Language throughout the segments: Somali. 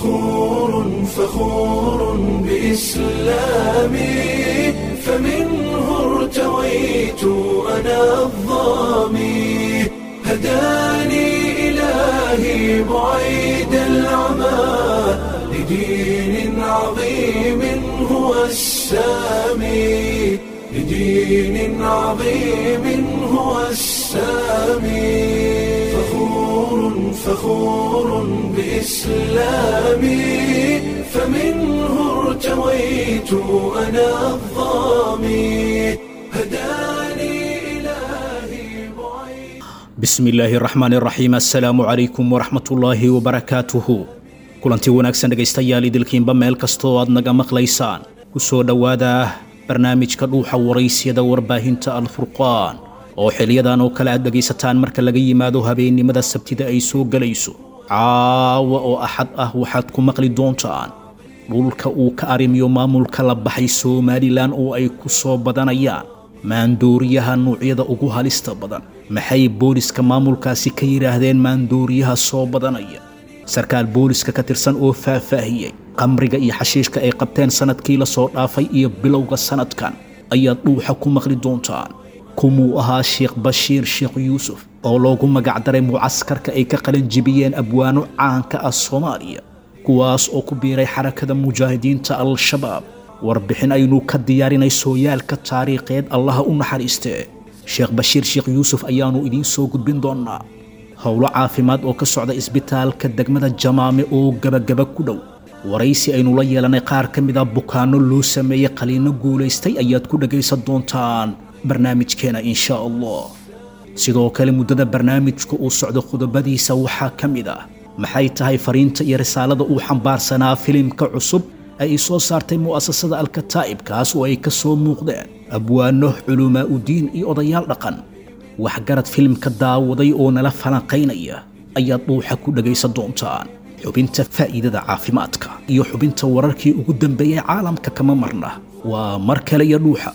فخور بإسلامي فمنه ارتويت أنا الظامي هداني إلهي بعيد العمى لدين عظيم هو السامي لدين عظيم هو السامي فخور بإسلامي فمنه ارتويت أنا الظامي هداني إلهي بعيد. بسم الله الرحمن الرحيم. السلام عليكم ورحمة الله وبركاته. kulanti wanaagsan dhegaystayaal idilkiinba meel kastoo aad naga maqlaysaan ku soo dhowaada barnaamijka dhuuxa waraysyada warbaahinta alfurqaan oo xiliyadan oo kale aad dhegaysataan marka laga yimaado habeennimada sabtida ay soo galayso caawa oo axad ah waxaad ku maqli doontaan dhulka uu ka arrimiyo maamulka la baxay Somaliland oo ay ku soo badanayaan maandooriyaha noocyada ugu halista badan. maxay booliska maamulkaasi ka yiraahdeen maandooriyaha soo badanaya? sarkaal booliska ka tirsan oo faahfaahiyay qamriga iyo xashiishka ay qabteen sanadkii la soo dhaafay iyo bilowga sanadkan ayaad dhuuxa ku maqli doontaan. kumuu ahaa Sheekh Bashiir Sheekh Yuusuf oo loogu magac daray mucaskarka ay ka qalin jibiyeen abwaano caanka ah Soomaaliya kuwaas oo ku biiray xarakada mujaahidiinta al-shabaab. warbixin aynu ka diyaarinay sooyaalka taariikheed allaha u naxariistee Sheekh Bashiir Sheekh Yuusuf ayaanu idiin soo gudbin doonaa. howlo caafimaad oo ka socda isbitaalka degmada Jamaame oo gabagaba ku dhow. waraysi aynu la yeelanay qaar ka mid ah bukaano loo sameeyay qaliino guulaystay ayaad ku dhagaysan doontaan barnaamijkeena insha Allah. sidoo kale muddada barnaamijku uu socdo khudbadiisa waxaa ka mid ah maxay tahay fariinta iyo risaalada uu xambaarsanaa filimka cusub ay soo saartay mu'asasada Al-Kataa'ib kaas oo ay ka soo muuqdeen abwaano culumaa u diin iyo odayaal dhaqan. waxgarad filimka daawaday oo nala falanqaynaya ayaad dhuuxa ku dhagaysan doontaan. xubinta faa'iidada caafimaadka iyo xubinta wararkii ugu dambeeyay caalamka kama marna waa mar kale iyo dhuuxa.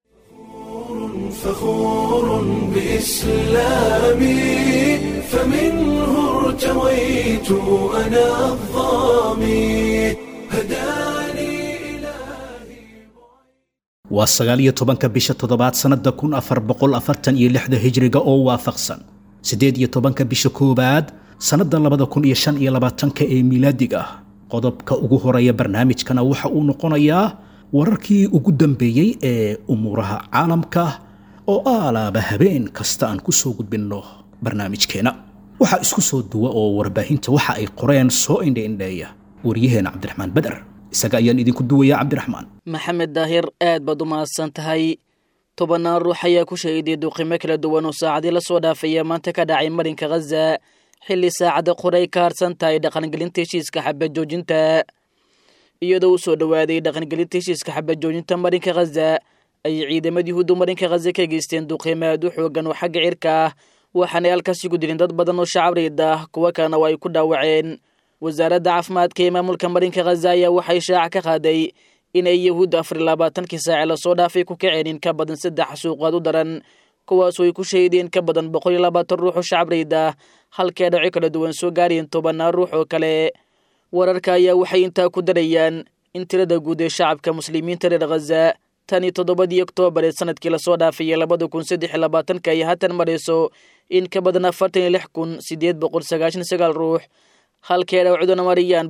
فخور بإسلامي فمنه ارتويت أنا الظامي هداني إلهي. waa 19 bisha toddobaad sanada 1446 hijriga oo waafaqsan 18 bisha koobaad sanada 2025 ee miilaadiga. qodobka ugu horeeya barnaamijkana waxa uu noqonayaa wararkii ugu dambeeyay ee umuuraha caalamka oo aalaaba habeen kasta aan ku soo gudbinno barnaamijkeena. waxa isku soo duwa oo warbaahinta waxa ay qoreen soo indheeya waryaheena Cabdiraxmaan Badar. isaga ayaan idinku duwaya Cabdiraxmaan. maxamed daahir aad baad u mahadsan tahay. tobanaan ruux ayaa ku shahiiday duqimo kala duwan oo saacadii la soo dhaafaya maanta ka dhacay marinka Gaza xilli saacada qoray ka harsan tahay dhaqangelinta heshiiska xabad joojinta. iyadoo soo dhawaaday dhaqangelinta heshiiska xabad joojinta marinka Gaza ay ciidamadii Yuhuudda marinka Gaza ka geysteen duqimo aad u xoogan oo xagga cirka ah waxaana halkaasi ku dileen dad badan oo shacab reed ah kuwa kalena ay ku dhaawaceen. wasaaradda caafimaadka ee maamulka marinka Gaza ayaa waxay shaaca ka qaaday inay Yuhuudda 24 saac la soo dhaafay ku kaceen in ka badan 3 suuqaad u daran kuwaas oo ay ku shahiideen ka badan 120 ruux oo shacab reed ah halka dhacay kala duwan soo gaareen 10 ruux oo kale. wararka ayaa waxay intaa ku darayaan in tirada guud ee shacabka muslimiinta reer Gaza tani 7 Oktoobar sanadkii la soo dhaafay 2023 ay haatan marayso in ka badan 46899 ruux halka dhawacduna mariyaan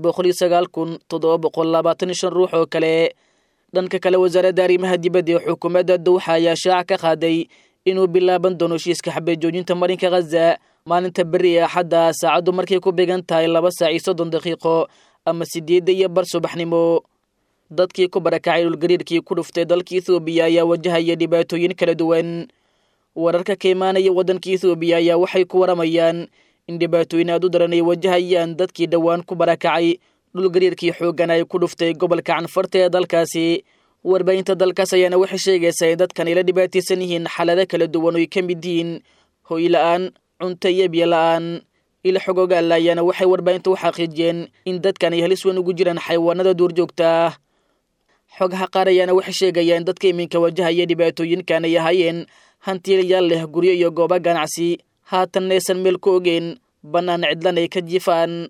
109725 ruux oo kale. dhanka kale wasaaradda arrimaha dibadda ee xukuumadda Dowxa ayaa shaaca ka qaaday inuu bilaaban doono heshiiska xabad joojinta marinka Gaza maalinta beri ee Axadda saacadu markay ku beegan tahay 2:30 ama 8:00 subaxnimo. dadkii ku barakacay dhulgariirkii ku dhuftay dalka Itoobiya ayaa wajahaya dhibaatooyin kala duwan. wararka ka imaanaya waddanka Itoobiya ayaa waxay ku waramayaan in dhibaatooyin aad u daran ay wajahayaan dadkii dhawaan ku barakacay dhulgariirkii xooggan ay ku dhuftay gobolka Canfarta ee dalkaasi. warbaahinta dalkaas ayaana waxay sheegaysaa in dadkan ay la dhibaataysan yihiin xaalado kala duwan oo ay ka mid yihiin hoy la'aan, cunto iyo biyo la'aan. ila xogogaal ayaana waxay warbaahinta u xaqiijiyeen in dadkan ay halis weyn ugu jiraan xayawaanada duurjoogta ah. xogaha qaar ayaana waxay sheegayaan dadka iminka wajahaya dhibaatooyinkan ay ahaayeen hantiilayaal leh guryo iyo goobo ganacsi haatan aysan meel ku ogeyn bannaan cidlan ay ka jiifaan.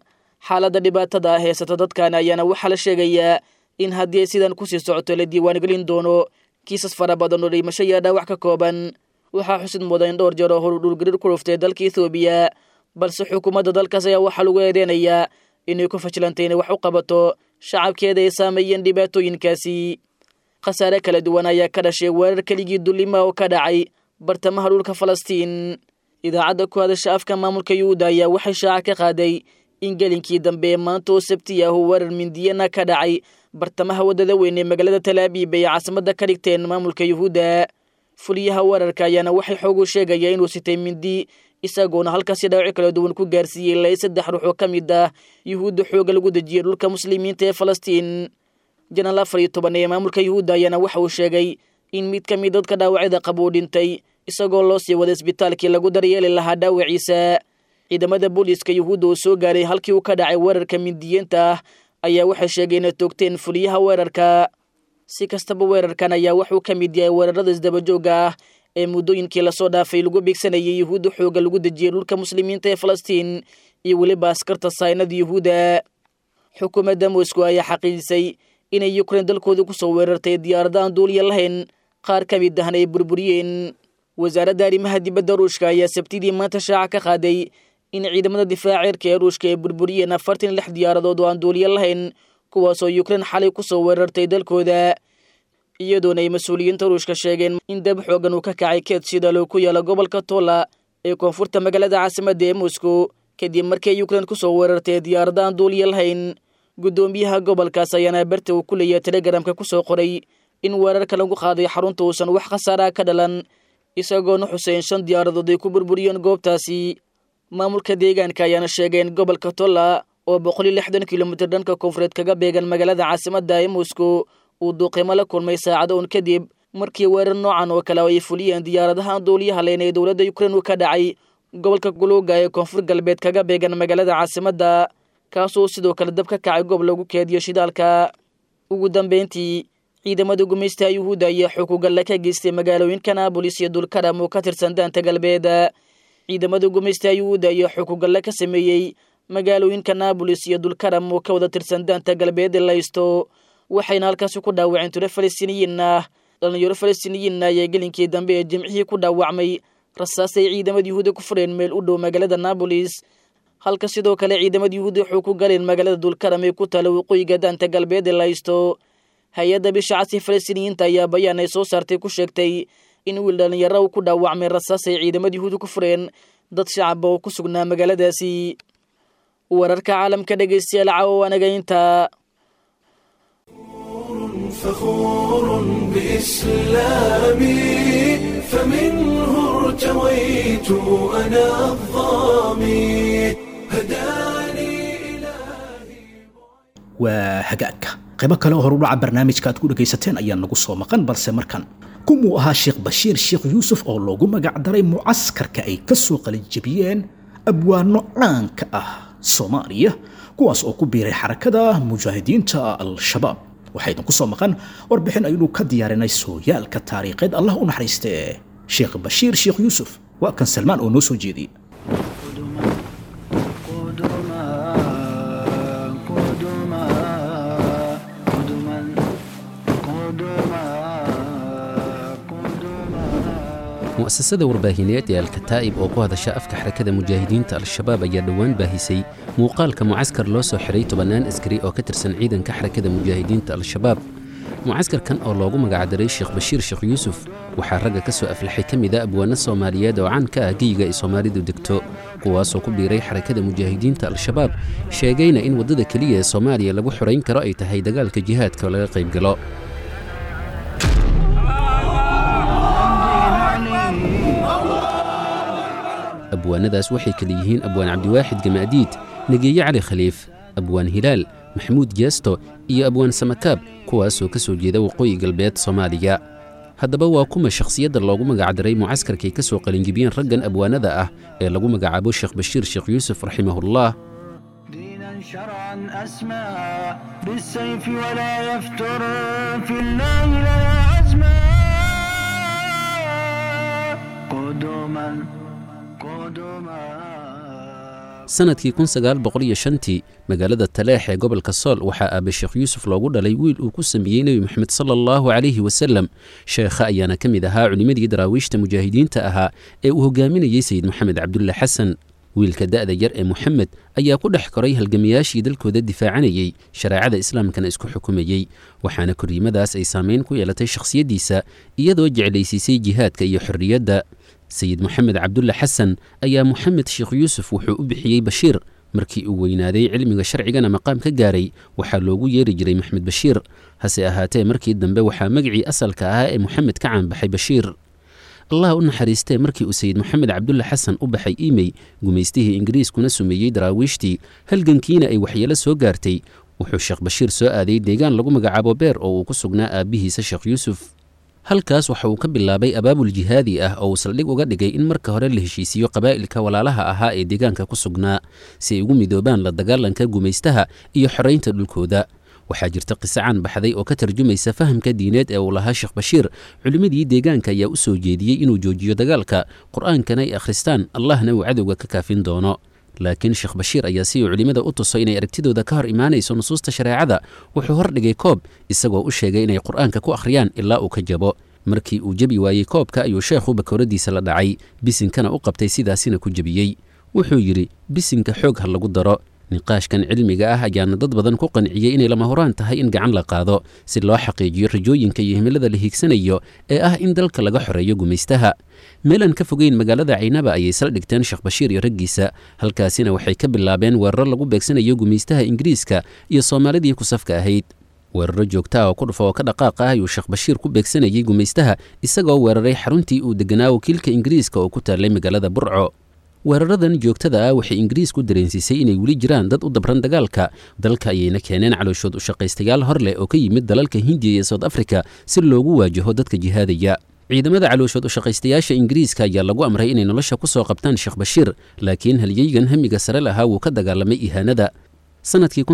xaaladda dhibaatada heysata dadkan ayaana waxaa la sheegayaa in haddii ay sidan kusii socoto la diiwaangelin doono kiisas fara badan oo dhimasho iyo dhaawac ka kooban. waxaa xusid mudan in dhowr jeer oo horu dhulgariir ku dhuftay dalka Ethiopia, balse xukuumadda dalkaas ayaa waxaa lagu eedeynayaa inay ku fashilantay inay wax u qabato shacabkeeda ay saameeyeen dhibaatooyinkaasi. khasaare kala duwan ayaa ka dhashay weerar keligii dullima oo ka dhacay bartamaha dhulka Falastiin. idaacadda ku hadasha afka maamulka Yuhuudda ayaa waxay shaaca ka qaaday in gelinkii dambe maanta oo Sabti ah weerar mindiyana ka dhacay bartamaha wadada weyn ee magaalada Tel Aviv ee caasimadda ka dhigteen maamulka Yuhuudda. fuliyaha weerarka ayaana waxay xoog u sheegaya inuu sitay mindi, isagoona halkaasi dhaawac kala duwan ku gaarsiiyey ilaa 3 ruux oo ka mid ah Yuhuudda xooga lagu dejiyay dhulka muslimiinta ee Falastiin. Janaal 14 ee maamulka Yuhuudda ayaana waxa uu sheegay in mid ka mid dadka dhaawacyada qaba uu dhintay, isagoo loo sii waday isbitaalkii lagu daryeeli lahaa dhaawaciisa. ciidamada booliiska Yuhuudda oo soo gaaray halkii uu ka dhacay weerarka mindiyeenta ah ayaa waxay sheegeen inay toogteen fuliyaha weerarka. si kastaba weerarkan ayaa wuxuu ka mid yahay weerarada isdaba joogga ah ee muddooyinkii lasoo dhaafay lagu beegsanayay Yuhuudda xooga lagu dejiyay dhulka muslimiinta ee Falastiin iyo weliba askarta saynada Yuhuudda. xukuumadda Moscow ayaa xaqiijisay inay Ukraine dalkooda ku soo weerartay diyaaradahan duuliye lahayn, qaar ka mid ahna ay burburiyeen. wasaaradda arrimaha dibadda Ruushka ayaa Sabtidii maanta shaaca ka qaaday in ciidamada difaaca cirka ee Ruushka ay burburiyeen 46 diyaaradood oo aan duuliye lahayn, kuwaasoo Ukraine xalay ku soo weerartay dalkooda. iyadoona ay mas'uuliyiinta Ruushka sheegeen in dab xoogan uu ka kacay keed shidaal oo ku yaala gobolka Tola ee koonfurta magaalada caasimadda ee Moscow kadib markii Ukraine ku soo weerartay diyaaradahan duuliye lahayn. gudoomiyaha gobolkaas ayaana barta uu ku leeyahay Telegramka ku soo qoray in weerarka lagu qaaday xarunta uusan wax khasaare ka dhalan, isagoona xuseen 5 diyaaradood ay ku burburiyeen goobtaasi. maamulka deegaanka ayaana sheegeen gobolka Tola oo 160 kilomitir dhanka koonfureed kaga beegan magaalada caasimadda ee Moscow uu duqeymo la kulmay saacado un kadib markii weerar noocan oo kale ay fuliyeen diyaaradaha duuliyaha leh ee dowladda Ukraine ka dhacay gobolka Guluga ee koonfur galbeed kaga beegan magaalada caasimadda, kaasoo sidoo kale dab ka kacay goob lagu keediyo shidaalka. ugu dambeyntii ciidamada gumeystaha Yuhuudda ayaa xukuugal ka geystay magaalooyinka Nablus iyo Dulkaram oo ka tirsan daanta galbeed. ciidamada gumeystaha Yuhuudda ayaa xukuugal ka sameeyay magaalooyinka Nablus iyo Dulkaram oo ka wada tirsan daanta galbeed ee Laysto, waxayna halkaas ku dhaawaceen tiro Falastiiniyiin ah. dhalinyaro Falastiiniyiin ayaa gelinkii dambe ee Jimcihii ku dhaawacmay rasaas ay ciidamada Yuhuudda ku fureen meel u dhow magaalada Nablus, halka sidoo kale ciidamada Yuhuudda waxay ku galeen magaalada Dulkaram ee ku taala waqooyiga daanta galbeed ee Laysto. hay-adda bisha cas ee Falastiiniyiinta ayaa bayaan ay soo saartay ku sheegtay in wiil dhalinyaro uu ku dhaawacmay rasaas ay ciidamada Yuhuudda ku fureen dad shacab oo ku sugnaa magaaladaasi. wararka caalamka dhageystayaal caawana inta. فخور بإسلامي فمنه ارتويت أنا الظامي هداني إلهي. waa hagaagka qaybo kale oo horudhaca barnaamijka aad ku dhagaysateen ayaa nagu soo maqan, balse markan kumuu ahaa Sheekh Bashiir Sheekh Yuusuf oo loogu magac daray mucaskarka ay ka soo qalinjabiyeen abwaano caanka ah Soomaaliya kuwaas oo ku biiray xarakada mujaahidiinta al-shabaab. waxaynu ku soo maqan warbixin aynu ka diyaarinay sooyaalka taariikheed Allah u naxariistee Sheekh Bashiir Sheekh Yuusuf. waa kan Salmaan oo noo soo jeediyay. mu'asasada warbaahineed ee Al-Kataa'ib oo ku hadasha afka xarakada mujaahidiinta al-shabaab ayaa dhowaan baahisay muuqaalka mucaskar loo soo xiray 10 askari oo ka tirsan ciidanka xarakada mujaahidiinta al-shabaab. mucaskarkan oo loogu magac daray Sheekh Bashiir Sheekh Yuusuf waxaa ragga ka soo aflaxay kamid ah abwaano Soomaaliyeed oo caan ka ah geyiga ay Soomaalidu degto, kuwaasoo ku biiray xarakada mujaahidiinta al-shabaab, sheegayna in wadada kaliya ee Soomaaliya lagu xoreyn karo ay tahay dagaalka jihaadka laga qayb galo. abwaanadaas waxay kala yihiin abwaan Cabdiwaaxid Gamaadiid, Nageeye Cali Khaliif, abwaan Hilaal, Maxamuud Jeesto iyo abwaan Samakaab, kuwaasoo ka soo jeeda waqooyi galbeed Soomaaliya. haddaba waa kuma shakhsiyadda loogu magac daray mucaskarkay ka soo qalinjibiyeen raggan abwaanada ah ee lagu magacaabo Sheekh Bashiir Sheekh Yuusuf raximahullah. شرعا أسمى بالسيف ولا يفتر في الله لا عزما قدما sanadkii 1905 magaalada taleex ee gobolka sool waxaa aabe sheekh yuusuf loogu dhalay wiil uu ku sameeyey nebi moxamed sala allahu calayhi wasalam sheekha ayaana ka mid ahaa culimmadii daraawiishta mujaahidiinta ahaa ee uu hogaaminayey sayid moxamed cabdulle xasan wiilka da'da yar ee moxamed ayaa ku dhex koray halgamayaashii dalkooda difaacanayey shareecada islaamkana isku xukumayey waxaana korriimadaas ay saamayn ku yeelatay shakhsiyaddiisa iyadoo jeclaysiisay jihaadka iyo xorriyadda sayid moxamed cabdulle xasan ayaa moxamed sheekh yuusuf wuxuu u bixiyey bashiir markii uu weynaaday cilmiga sharcigana maqaam ka gaaray waxaa loogu yeeri jiray maxmed bashiir hase ahaatee markii dambe waxaa magacii asalka ahaa ee moxamed ka caanbaxay bashiir allah u naxariistee markii uu sayid moxamed cabdulle xasan u baxay imey gumaystihii ingiriiskuna sumeeyey daraawiishtii halgankiina ay waxyeelo soo gaartay wuxuu sheekh bashiir soo aaday deegaan lagu magacaabo beer oo uu ku sugnaa aabbihiisa sheekh yuusuf halkaas waxa uu ka bilaabay abaabul jihaadi ah oo uu saldhig uga dhigay in marka hore la heshiisiiyo qabaa'ilka walaalaha ahaa ee deegaanka ku sugnaa si ay ugu midoobaan la dagaalanka gumaystaha iyo xoraynta dhulkooda waxaa jirta qiso caan baxday oo ka tarjumaysa fahamka diineed ee uu lahaa sheekh bashiir culimmadii deegaanka ayaa u soo jeediyey inuu joojiyo dagaalka qur'aankana ay akhristaan allahna uu cadowga ka kaafin doono laakiin sheekh bashiir ayaa si uu culimmada u tuso inay aragtidooda ka hor imaanayso nusuusta shareecada wuxuu hordhigay koob isagoo u sheegay inay qur'aanka ku akhriyaan ilaa uu ka jabo markii uu jebi waayey koobka ayuu sheekhu bakooradiisa la dhacay bisinkana u qabtay sidaasina ku jebiyey wuxuu yidhi bisinka xoog ha lagu daro niqaashkan cilmiga ah ayaana dad badan ku qanciyey inay lama horaan tahay in gacan la qaado si loo xaqiijiyo rajooyinka iyo himilada la hiigsanayo ee ah in dalka laga xoreeyo gumaystaha meelan ka fogeyn magaalada caynaba ayay saldhigteen sheekh bashiir iyo raggiisa halkaasina waxay ka bilaabeen weeraro lagu beegsanayo gumaystaha ingiriiska iyo soomaalidii ku safka ahayd weeraro joogta ah oo ku dhufa oo ka dhaqaaq ah ayuu sheekh bashiir ku beegsanayey gumaystaha isagoo weeraray xaruntii uu deganaa wakiilka ingiriiska oo ku taallay magaalada burco weeraradan joogtada ah waxay ingiriisku dareensiisay inay weli jiraan dad u dabran dagaalka dalka ayayna keeneen calooshood u shaqaystayaal hor leh oo ka yimid dalalka hindiya iyo south africa si loogu waajaho dadka jihaadaya ciidamada calooshood u shaqaystayaasha ingiriiska ayaa lagu amray inay nolosha ku soo qabtaan sheekh bashiir laakiin halyeygan hamiga sare lahaa wuu ka dagaalamay ihaanada sanadkii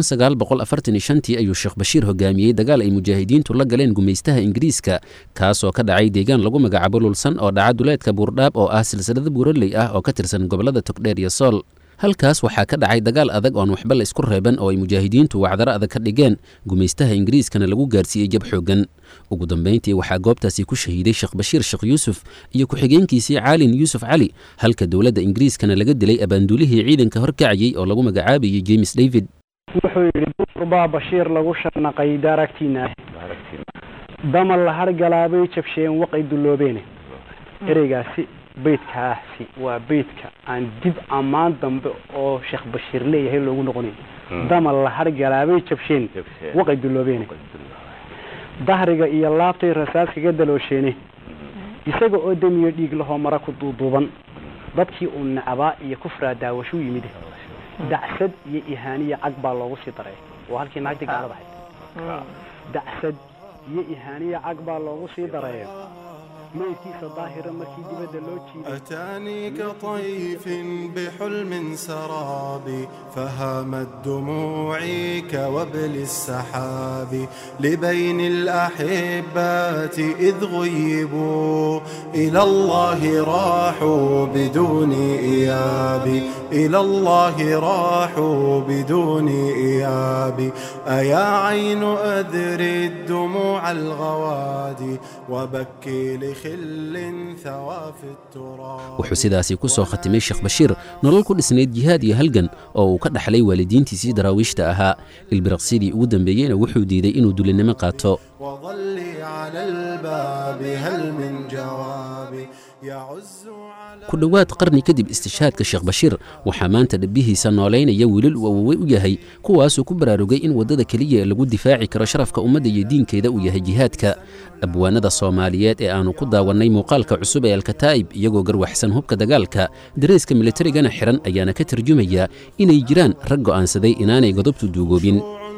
1945 ayuu sheekh bashiir hogaamiyey dagaal ay mujaahidiintu la galeen gumaystaha ingiriiska kaasoo ka dhacay deegaan lagu magacaabo lulsan oo dhaca duleedka buurdhaab oo ah silsilada buuraley ah oo ka tirsan gobolada togdheer iyo sool halkaas waxaa ka dhacay dagaal adag oon waxba la isku reeban oo ay mujaahidiintu wacdaro adag ka dhigeen gumaystaha ingiriiskana lagu gaarsiiyey jab xoogan ugu dambayntii waxaa goobtaasi ku shahiiday sheekh bashiir sheekh yuusuf iyo ku-xigeenkiisii caalin yuusuf cali halka dowladda ingiriiskana laga dilay abaanduulihii ciidanka horkacayey oo lagu magacaabayey james david wuxuu yidhi burbaa bashiir lagu sharnaqay daaragtiina ah damal la hargalaabay jabsheen waqay dulloobeene ereygaasi beydkaasi waa beydka aan dib ammaan dambe oo sheekh bashiir leeyahay loogu noqonayo damal la hargalaabay jabsheen waqay dulloobeene dahriga iyo laabtay rasaas kaga daloosheene isaga oo damiyo dhiig lahoo mara ku duuduuban dadkii uu nacbaa iyo kufraa daawashuu yimid dacsad iyo ihaaniya cag baa loogu sii daray waa halkii naagtii gaalada ahayd dacsad iyo ihaaniya cag baa loogu sii daray meydkiisa daahira markii dibadda loo jiiday أتاني كطيف بحلم سرابي فهامت دموعي كوبل السحاب لبين الأحبات إذ غيبوا إلى الله راحوا بدون إيابي إلى الله راحوا بدون إيابي أيا عين أذري الدموع الغوادي وبكي لخل ثوى في التراب wuxuu sidaasi ku soo khatimay sheekh bashiir nolol ku dhisnayd jihaad iyo halgan oo uu ka dhaxlay waalidiintiisii daraawiishta ahaa ilbiraqsidii ugu dambeeyeyna wuxuu diiday inuu dulinimo qaato وظلي على الباب هل من جوابي يعز على ku dhowaad qarni kadib istishhaadka sheekh bashiir waxaa maanta dhabbihiisa noolaynaya wiilal uu awowey u yahay kuwaasuu ku baraarugay in waddada keliya lagu difaaci karo sharafka ummadda iyo diinkeeda uu yahay jihaadka abwaanada soomaaliyeed ee aanu ku daawannay muuqaalka cusub ee alkataa'ib iyagoo garwaxsan hubka dagaalka dareeska militarigana xihan ayaana ka tarjumaya inay jiraan rag go'aansaday inaanay godobtu duugoobin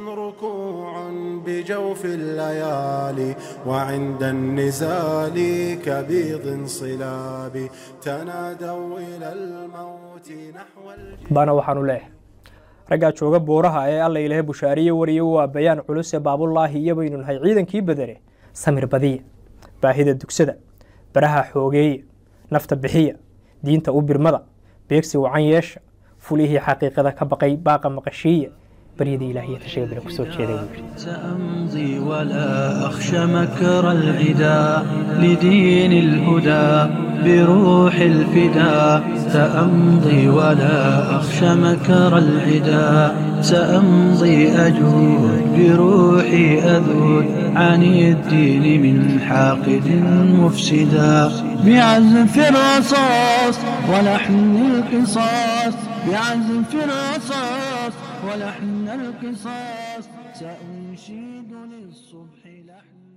ركوع بجوف الليالي وعند النزال كبيض صلاب تنادوا إلى الموت نحو baana waxaanu leeyahay raggaa jooga buuraha ee alla ilaahay bushaariye wariye waa bayaan culus ee baabullaahi iyo baynu nahay ciidankii badane samir badiya baahida dugsada baraha xoogeeya nafta bixiya diinta u birmada beegsi wacan yeesha fulihii xaqiiqada ka baqay baaqa maqashiiya baryada ilaahiya tashiga bile kusoo jeeday buu yidhi سأمضي ولا أخشى مكر العدا لدين الهدى بروح الفداء سأمضي ولا أخشى مكر العدا سأمضي أجود بروحي أذود عن الدين من حاقد مفسدا بعزف الرصاص ولحن القصاص بعزف الرصاص ولحن القصاص سأنشيد للصبح لحن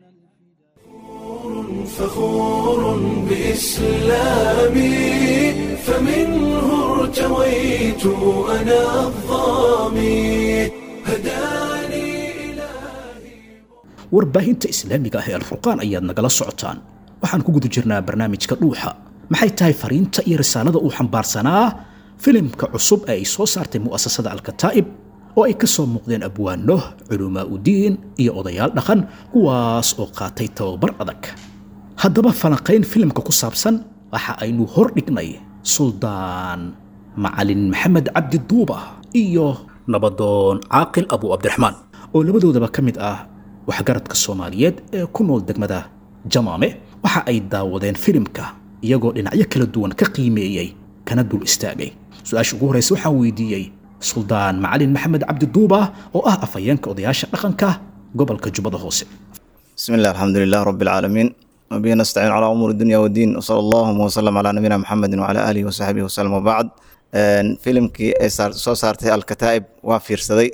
فخور بإسلامي فمنه ارتويت أنا الظامي هداني إلهي. warbaahinta islaamiga ah ee alfurqaan ayaad nagala socotaan waxaan ku guda jirnaa barnaamijka dhuuxa maxay tahay fariinta iyo risaalada uu xambaarsanaa filimka cusub ee ay soo saartay mu'asasada alkataa'ib oo ay ka soo muuqdeen abwaano culumaa udiin iyo odayaal dhaqan kuwaas oo qaatay tababar adag haddaba falanqayn filimka ku saabsan waxa aynu hor dhignay suldaan macalin maxamed cabdi duuba iyo nabadoon caaqil abu cabdiraxmaan oo labadoodaba ka mid ah waxgaradka soomaaliyeed ee ku nool degmada jamaame waxa ay daawadeen filimka iyagoo dhinacyo kala duwan ka qiimeeyey kana dul istaagay su-aasha ugu horreysa waxaan weydiiyey suldaan macalin maxamed cabdi duuba oo ah afhayeenka odayaasha dhaqanka gobolka jubbada hoose بسم الله الحمد لله رب العالمين وبه نستعين على أمور الدنيا والدين وصلى الله وسلم على نبينا محمد وعلى آله وصحبه وسلم وبعد فيلمكي soo saartay alkataa'ib waa fiirsaday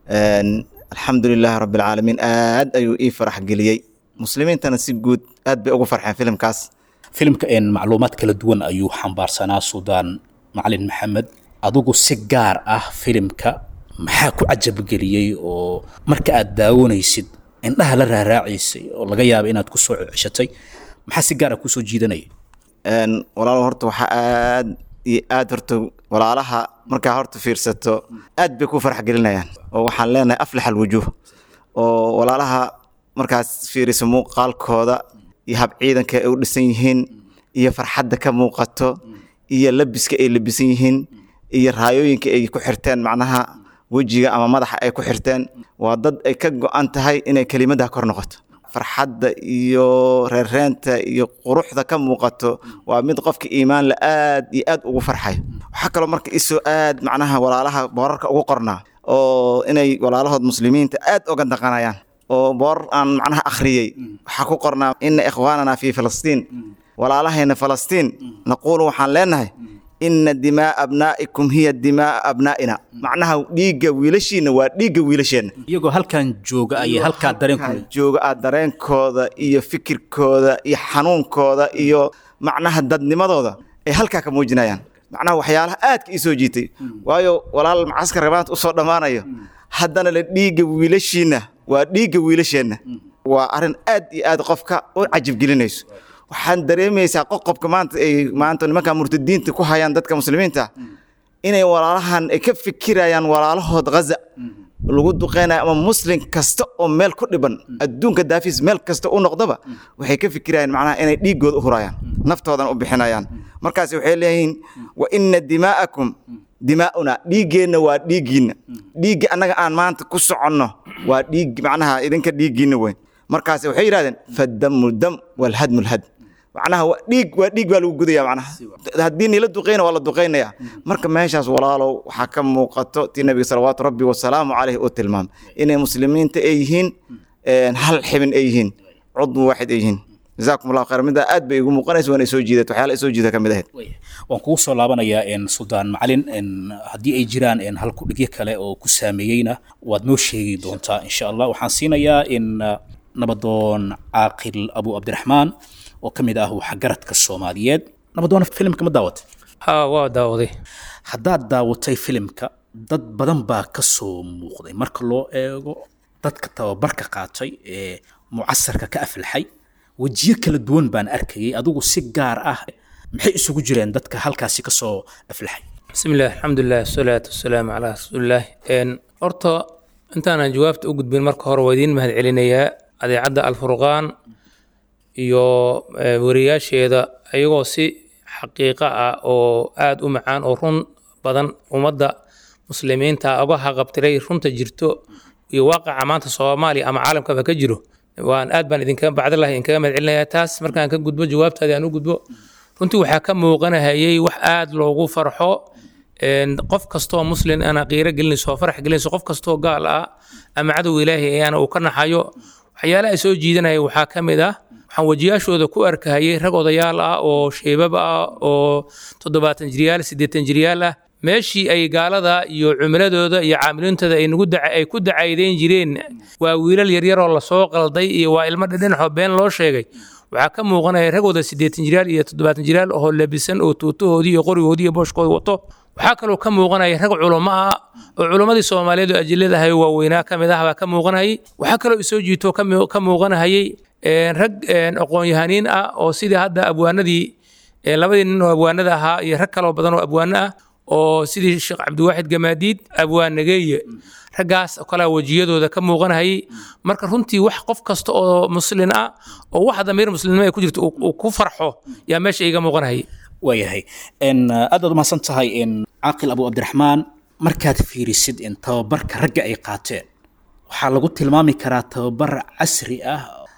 الحمد لله رب العالمين aad ayuu ii farax geliyey muslimiintana si guud aad bay ugu farxeen filimkaas filimka macluumaad kala duwan ayuu xambaarsanaa suldaan macalin maxamed adigu si gaar ah filimka maxaa ku cajabgeliyey oo marka aad daawanaysid indhaha la raaraacaysay oo laga yaabo inaad ku soo ceshatay maxaa si gaar ah ku soo jiidanaya walaalo horta waxa aad iyo aad horta walaalaha markaa horta fiirsato aad bay ku farax gelinayaan oo waxaan leenahay aflax alwujuuh oo walaalaha markaas fiiriso muuqaalkooda iyo hab ciidanka ay u dhisan yihiin iyo farxadda ka muuqato iyo labiska ay labisan yihiin iyo raayooyinka ay ku xirteen macnaha wejiga ama madaxa ay ku xirteen waa dad ay ka go'an tahay inay kelimada kor noqoto farxadda iyo reereenta iyo quruxda ka muuqato waa mid qofka iimaan la aad iyo aad ugu farxay waxa kale marka isoo aad macnaha walaalaha boorarka ugu qornaa oo inay walaalahood muslimiinta aad uga dhaqanayaan oo boor aan macnaha akhriyay waxa ku qornaa inna ikhwaanana fi Falastiin walaalahayna Falastiin naqulu waxaan leenahay inna dimaa abnaa'ikum hiya dimaa abnaa'ina macnaha dhiiga wiilashiina waa dhiiga wiilasheena iyagoo halkan jooga ay halka dareenkooda iyo fikirkooda iyo xanuunkooda iyo macnaha dadnimadooda ay halka ka muujinayaan macnaha waxyaalaha aad ka soo jiitay waayo walaal macaskar rabaad u soo dhamaanayo haddana la dhiiga wiilashiina waa dhiiga wiilasheena waa arin aad iyo aad qofka u cajib gelinayso waxaan dareemaysaa qoqobka maanta nimanka murtadiinta ku hayaan dadka muslimiinta inay walaalahan ay ka fikirayaan walaalahood Gaza lagu duqeynayo ama muslim kasta oo meel ku dhiban adduunka daafis meel kasta u noqdaba waxay ka fikirayaan macnaha inay dhiigooda u hurayaan naftoodan u bixinayaan markaas waxay leeyihiin wa inna dimaa'akum dimaa'una dhiigeena waa dhiigiina dhiigi annaga aan maanta ku soconno waa dhiig macnaha idinka dhiigiina weyn markaas waxay yiraahdeen fadamu dam wal hadmu al had macnaha dhiig waa lagu gudayaa macnaha haddii nila duqeyna waa la duqeynaya marka meeshaas walaalow waxaa ka muuqato tii nabiga salawaatu rabbi wasalaamu calayhi oo tilmaam inay muslimiinta ay yihiin hal xibin ay yihiin cudw waaxid ay yihiin جزاكم الله خير من aad bay igu muuqanayso waan soo jiidat waxyaalo soo jiida kamid ahayd waan kugu soo laabanayaa suldaan macalin haddii ay jiraan hal ku dhigyo kale oo ku saameeyeyna waad noo sheegi doontaa insha Allah waxaan siinayaa nabadoon caaqil abu cabdiraxmaan oo ka mid ah waxgaradka Soomaaliyeed nabadoon filimka ma daawatay waa daawaday haddaad daawatay filimka dad badan baa ka soo muuqday marka loo eego dadka tababarka qaatay ee mucasarka ka aflaxay wajiyo kala duwan baan arkayay adigu si gaar ah maxay isugu jireen dadka halkaasi ka soo aflaxay bismillaah alxamdulilah wasalaatu wasalaamu calaa rasuulillaah horta intaanan jawaabta u gudbin marka hore waa idiin mahad celinayaa adeecadda alfurqaan iyo wariyaasheeda ayagoo si xaqiiqo ah oo aad u macaan oo run badan ummadda muslimiinta uga haqabtiray runta jirto iyo waaqaca maanta Soomaaliya ama caalamkaba ka jiro waan aad baan idinka bacdalahay in kaga madcelinayaa taas markaan ka gudbo jawaabtaada aan u gudbo runtii waxaa ka muuqanayay wax aad loogu farxo qof kastoo muslim ana qiiro gelinayso farax gelinayso qof kastoo gaal ah ama cadow ilaahay ayana uu ka naxayo waxyaalaha ay soo jiidanaya waxaa ka mid ah waxaan wajiyaashooda ku arkayay rag odayaal ah oo sheebab ah oo 70 jiryaal 80 jiryaal ah meeshii ay gaalada iyo cumladooda iyo caamilintooda ay ku dacaydeen jireen waa wiilal yaryar oo la soo qalday iyo waa ilmo dhinac been loo sheegay waxaa ka muuqanaya ragooda 80 jiryaal iyo 70 jiryaal oo labisan oo tuutohoodii iyo qorigoodii iyo booshkooda wato waxaa kaloo ka muuqanaya rag culamo ah oo culamadii Soomaaliyeed oo ajiladahay waaweynaa ka mid ah baa ka muuqanayay waxaa kaloo isoo jiito ka muuqanayay rag aqoon-yahaniin ah oo sidii hadda abwaanadii labadii nin oo abwaanada ahaa iyo rag kaloo badan oo abwaano ah oo sidii Sheekh Cabdiwaxid Gamaadiid abwaan nageeye ragaas kala wajiyadooda ka muuqanayay marka runtii wax qof kasta oo muslim ah oo wax damiir muslimnimo ay ku jirto uu ku farxo yaa meesha iga muuqanayay waayahay aad u mahadsan tahay Caaqil Abu Abdiraxmaan markaad fiirisid in tababarka ragga ay qaateen waxaa lagu tilmaami karaa tababar casri ah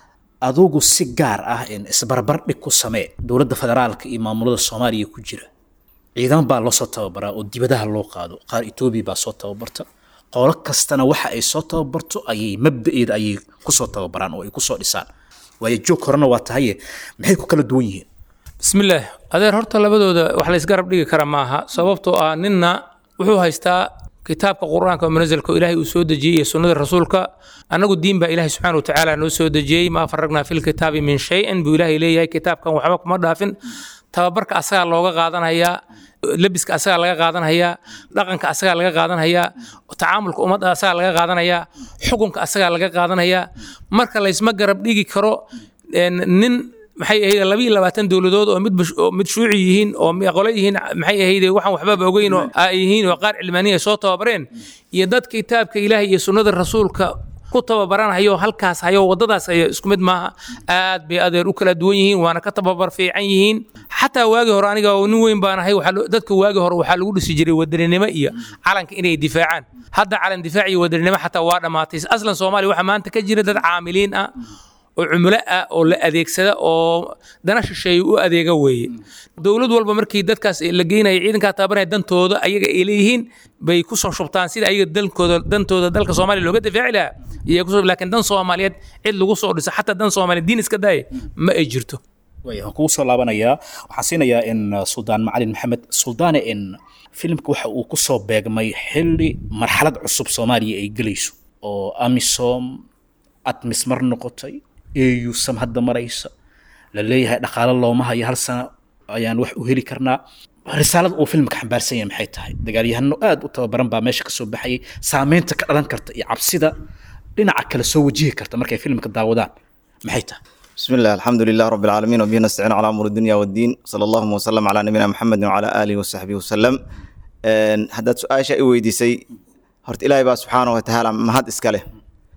adugu si gaar ah in isbarbar dhig ku samee dowladda federaalka iyo maamulada Soomaaliya ku jira ciidan baa loo soo tababaraa oo dibadaha loo qaado qaar Itoobiya baa soo tababarta qolo kastana waxa ay soo tababarto ayay mabda'eed ayay ku soo tababaraan oo ay ku soo dhisaan waayo joog horena waa tahay maxay ku kala duwan yihiin bismillaah adeer horta labadooda wax la isgarab dhigi kara maaha sababtoo ah ninna wuxuu haystaa kitaabka quraanka munazalka ilaahay uu soo dajiyay sunnada rasuulka anagu diin baa ilaahay subhanahu wa ta'ala noo soo dajiyay ma farqna fil kitaabi min shay'in bu ilaahay leeyahay kitaabkan waxba kuma dhaafin tababarka asaga looga qaadanaya labiska asaga laga qaadanaya dhaqanka asaga laga qaadanaya tacaamulka ummadda asaga laga qaadanaya xukunka asaga laga qaadanaya marka la isma garab dhigi karo nin maxay ahayd 22 dawladood oo mid shuuci yihiin oo aqoon yihiin maxay ahayd waxaan waxba ogeyn oo ay yihiin oo qaar cilmaaniye soo tababareen iyo dad kitaabka ilaahay iyo sunnada rasuulka ku tababaranayo halkaas hayo wadadaas ay isku mid maaha aad bay adeer u kala duwan yihiin waana ka tababar fiican yihiin xataa waagi hore aniga oo nin weyn baan ahay waxa dadka waagi hore waxa lagu dhisi jiray wadaninimo iyo calanka inay difaacaan hadda calan difaac iyo wadaninimo xataa waa dhamaatay aslan Soomaaliya waxa maanta ka jira dad caamiliin ah oo cumlo ah oo la adeegsada oo dana shisheey u adeega weeye dawlad walba markii dadkaas la geenay ciidanka tababaraya dantooda ayaga ay leeyihiin bay ku soo shubtaan sida ayaga dantooda dalka Soomaaliya looga difaaci lahaa iyagu soo laakiin dan Soomaaliyeed cid lagu soo dhiso xataa dan Soomaaliyeed diin iska daay ma ay jirto waayahay ku soo laabanaya waxaan siinayaa in Suldaan Macalin Maxamed Suldaane in filimku waxa uu ku soo beegmay xilli marxalad cusub Soomaaliya ay galayso oo AMISOM ATMIS mar noqotay EU sam hadda maraysa la leeyahay dhaqaale looma hayo hal sano ayaan wax u heli karnaa risaalada uu filmka xambaarsan yahay maxay tahay dagaalyahano aad u tababaran baa meesha ka soo baxay saameynta ka dhalan karta iyo cabsida dhinaca kale soo wajihi karta markay filmka daawadaan maxay tahay bismillah alxamdulilah rabbil aalamiin wa bihi nastaciin calaa umuuri dunya waddiin sala allahu wasallam calaa nabiyina muxamedin wacalaa aalihi wasaxbihi wasallam haddaad su-aasha i weydiisay horta ilaahay baa subxaanahu watacaala mahad iska leh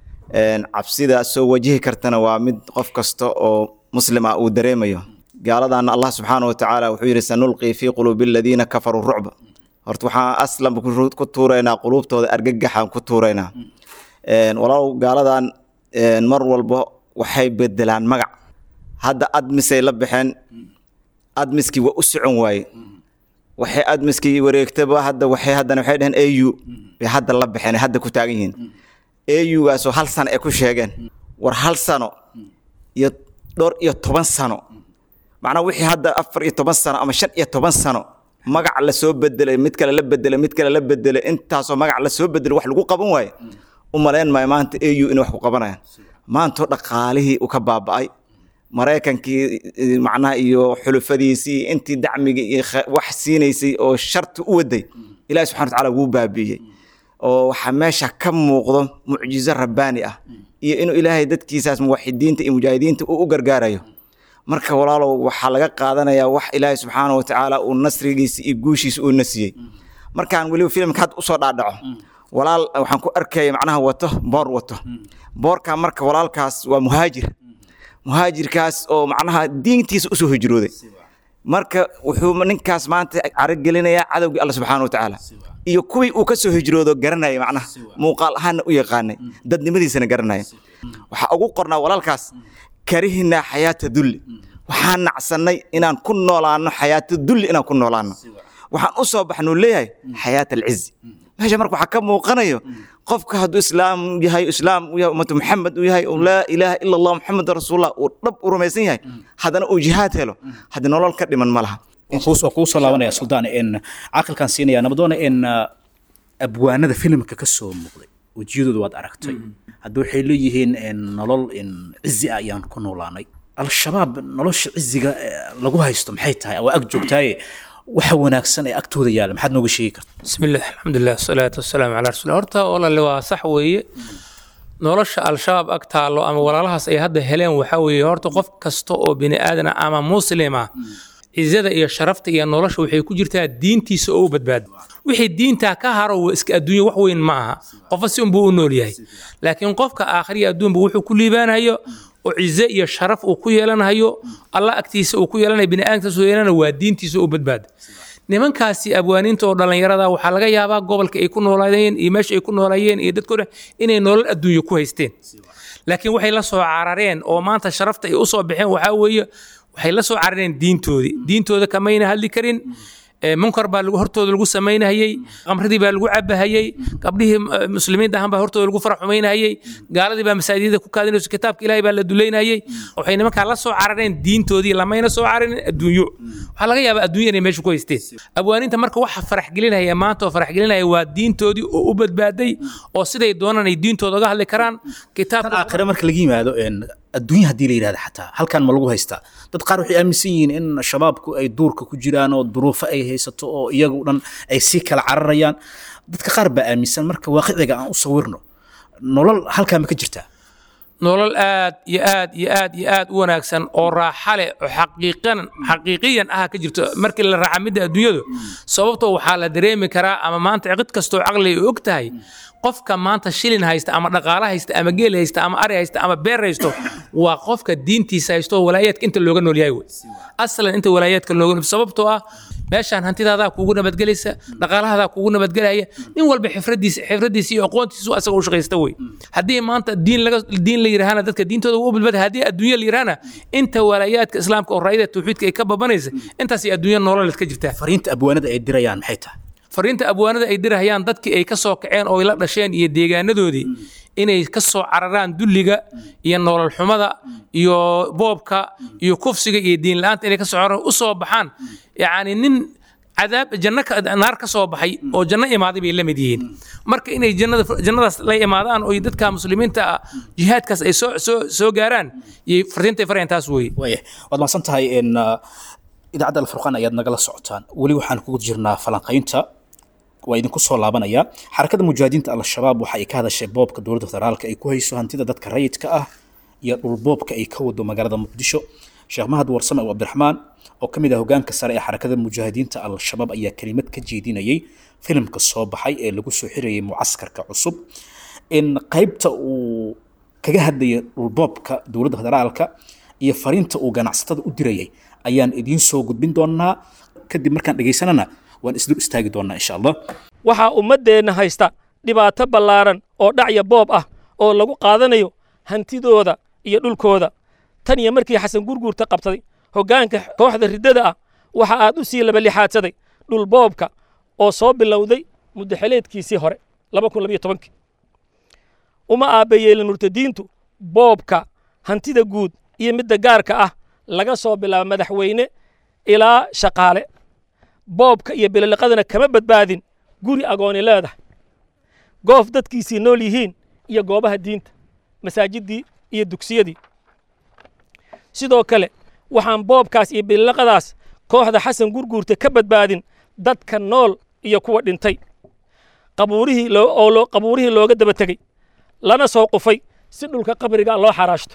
cabsida soo wajihi kartana waa mid qof kasta oo muslim ah uu dareemayo gaaladaana allah subxaanahu watacaala wuxuu yidhi sanulqii fii quluubi aladiina kafaruu rucba horta waxaan aslanba ku tuuraynaa quluubtooda argagaxaan ku tuuraynaa walaalow gaaladan mar walba waxay bedelaan magac hadda admisay la baxeen admiskii waa u socon waaye waxay admiskii wareegtaba hadda waxay dhaheen au bay hadda la baxeen hadda ku taagan yihiin AU-gaasoo hal sano ay ku sheegeen war hal sano iyo dhowr iyo 10 sano macnaa wixii hadda 14 sano ama 15 sano magac la soo bedelay mid kale la bedelay intaasoo magac la soo bedelay wax lagu qaban waaye u maleyn maayo maanta AU in wax ku qabanayaan maanta dhaqaalihii uu ka baaba'ay Mareykankii macnaha iyo xulufadiisii intii dacmiga iyo wax siinaysay oo sharti u waday Ilaahay subxaanahu wa ta'aala wuu baabiyay oo waxa meesha ka muuqdo mucjizo rabbaani ah iyo inuu Ilaahay dadkiisaas muwaxidiinta iyo mujaahidiinta uu gargaarayo marka walaalow waxa laga qaadanayaa wax Ilaahay subxaanahu wa ta'aala uu nasrigiisa iyo guushiisa uu nasiyay markaan waliba filmka had u soo dhaadhaco walaal waxaan ku arkay macnaha wato boorka marka walaalkaas waa muhaajirkaas oo macnaha diintiisa u soo hijrooday marka wuxuu ninkaas maanta caragelinayaa cadowgii alla subxaana wa tacaala iyo kuwii uu ka soo hijroodo garanaya macnaha muuqaal ahaanna u yaqaanay dadnimadiisana garanaya waxaa ugu qornaa walaalkaas karihinaa xayaata dulli waxaan nacsannay inaan ku noolaano xayaata dulli inaan ku noolaano waxaan u soo baxnuu leeyahay xayaata alcizi meesha marka waxaa ka muuqanayo qofka hadduu islaam yahay ummatu maxamed uu yahay laa ilaaha ila allah maxamed rasuulullah uu dhab u rumaysan yahay haddana uu jihaad helo haddii nolol ka dhiman ma laha kuu soo laabanaya suldaan caqilkan siinaya nabadoona abwaanada filimka ka soo muuqday wejiyadooda waad aragtay hadda waxay leeyihiin nolol cizi ah ayaan ku noolaanay al-shabaab nolosha ciziga lagu haysto maxay tahay waa ag joogtaaye waxa wanaagsan ee agtooda yaala maxaad nooga sheegi kartaa bismillah alxamdulilah wasalaatu wasalaamu calaa rasuul horta walaale waa sax weeye nolosha al-shabaab ag taallo ama walaalahaas ay hadda heleen waxaa weeye horta qof kasta oo bini aadana ama muslima cizada iyo sharafta iyo nolosha waxay ku jirtaa diintiisa oo u badbaado wixii diintaa ka haro waa iska adduunya wax weyn ma aha qofka si unbuu u nool yahay laakiin qofka aakhiriya adduunba wuxuu ku liibaanayo oo cize iyo sharaf uu ku yeelanayo alla agtiisa uu ku yeelanayo bini aadamka soo yeelana waa diintiisa oo u badbaado nimankaasi abwaaniinta oo dhalinyarada waxaa laga yaabaa gobolka ay ku noolaayeen iyo meesha ay ku noolayeen iyo dadkooda inay nolol adduunyo ku haysteen laakiin waxay la soo carareen oo maanta sharafta ay u soo baxeen waxaa weeye waxay la soo carareen diintooda kamayna hadli karin munkar baa hortooda lagu samaynayay qamradii baa lagu cabahayay gabdhihii muslimiinta ahaan baa hortooda lagu farax xumaynayay gaaladii baa masaajidada ku kaadinayso kitaabka ilaahay baa la duleynayay waxay nimankaa la soo carareen diintoodii lamayna soo cararin adduunyo waxaa laga yaabaa adduunya inay meesha ku haysteen abwaaniinta marka waxa farax gelinaya maanta oo farax gelinaya waa diintoodii oo u badbaaday oo siday doonaan ay diintooda uga hadli karaan kitaabka aakhire marka laga yimaado adduunya haddii la yidhahda xataa halkan ma lagu haystaa dad qaar waxay aaminsan yihiin in shabaabku ay duurka ku jiraan oo duruufo ay haysato oo iyagu dhan ay sii kala cararayaan dadka qaar baa aaminsan marka waaqiciga aan u sawirno nolol halkaa ma ka jirtaa nolol aad iyo aad iyo aad iyo aad u wanaagsan oo raaxa leh oo xaqiiqiyan ah ka jirto markii la raaca midda adduunyadu sababtoo waxaa la dareemi karaa ama maanta cid kastoo caqli ay og tahay qofka maanta shilin haysta ama dhaqaale haysta ama geel haysta ama ari haysta ama beer haysto waa qofka diintiisa haysto walaayaadka inta looga nool yahay wey aslan inta walaayaadka looga nool sababtoo ah meeshaan hantidaadaa kuugu nabadgelaysa dhaqaalahaadaa kuugu nabadgelaya nin walba xifradiisa iyo aqoontiisu asaga u shaqaysta wey haddii maanta diin la yidhaahana dadka diintooda u badbaada haddii adduunya la yidhaahana inta walaayaadka islaamka oo raayada tawxiidka ay ka babanaysa intaasay adduunya nololeed ka jirtaa fariinta abwaanada ay dirayaan maxay tahay fariinta abwaanada ay dirahayaan dadkii ay ka soo kaceen oo ay la dhasheen iyo deegaanadoodii inay ka soo cararaan dulliga iyo nolol xumada iyo boobka iyo kufsiga iyo diin la'aanta inay ka soo cararaan u soo baxaan yacni nin cadaab naar ka soo baxay oo janno imaaday bay la mid yihiin marka inay jannadaas la imaadaan oo dadka muslimiinta ah jihaadkaas ay soo gaaraan iyo fariintay farayaan taas weeye waad mahadsan tahay idaacadda alfurqaan ayaad nagala socotaan weli waxaan kugu jirnaa falanqaynta waa idinku soo laabanaya xarakada mujaahidiinta al-shabaab waxa ay ka hadashay boobka dowladda federaalka ay ku hayso hantida dadka rayidka ah iyo dhulboobka ay ka wado magaalada muqdisho sheekh mahad warsame oo cabdiraxmaan oo ka mid ah hogaanka sare ee xarakada mujaahidiinta al-shabaab ayaa kelimad ka jeedinayay filimka soo baxay ee lagu soo xirayay mucaskarka cusub in qaybta uu kaga hadlayay dhulboobka dowladda federaalka iyo fariinta uu ganacsatada u dirayay ayaan idiin soo gudbin doonaa kadib markaan dhegaysanana waan isdul istaagi doonaa insha allah waxaa ummaddeenna haysta dhibaato ballaaran oo dhacya boob ah oo lagu qaadanayo hantidooda iyo dhulkooda tan iyo markii xasan gurguurta qabsaday hoggaanka kooxda riddada ah waxa aad u sii labalixaadsaday dhul boobka oo soo bilowday muddaxeleedkiisii hore 2012 uma aabbayeelin murtadiintu boobka hantida guud iyo midda gaarka ah laga soo bilaabo madaxweyne ilaa shaqaale boobka iyo bililiqadana kama badbaadin guri agooni leedahay goof dadkiisii nool yihiin iyo goobaha diinta masaajiddii iyo dugsiyadii sidoo kale waxaan boobkaas iyo bililiqadaas kooxda xasan gurguurta ka badbaadin dadka nool iyo kuwa dhintay qabuurihii looga daba tegey lana soo qufay si dhulka qabriga loo xaraashto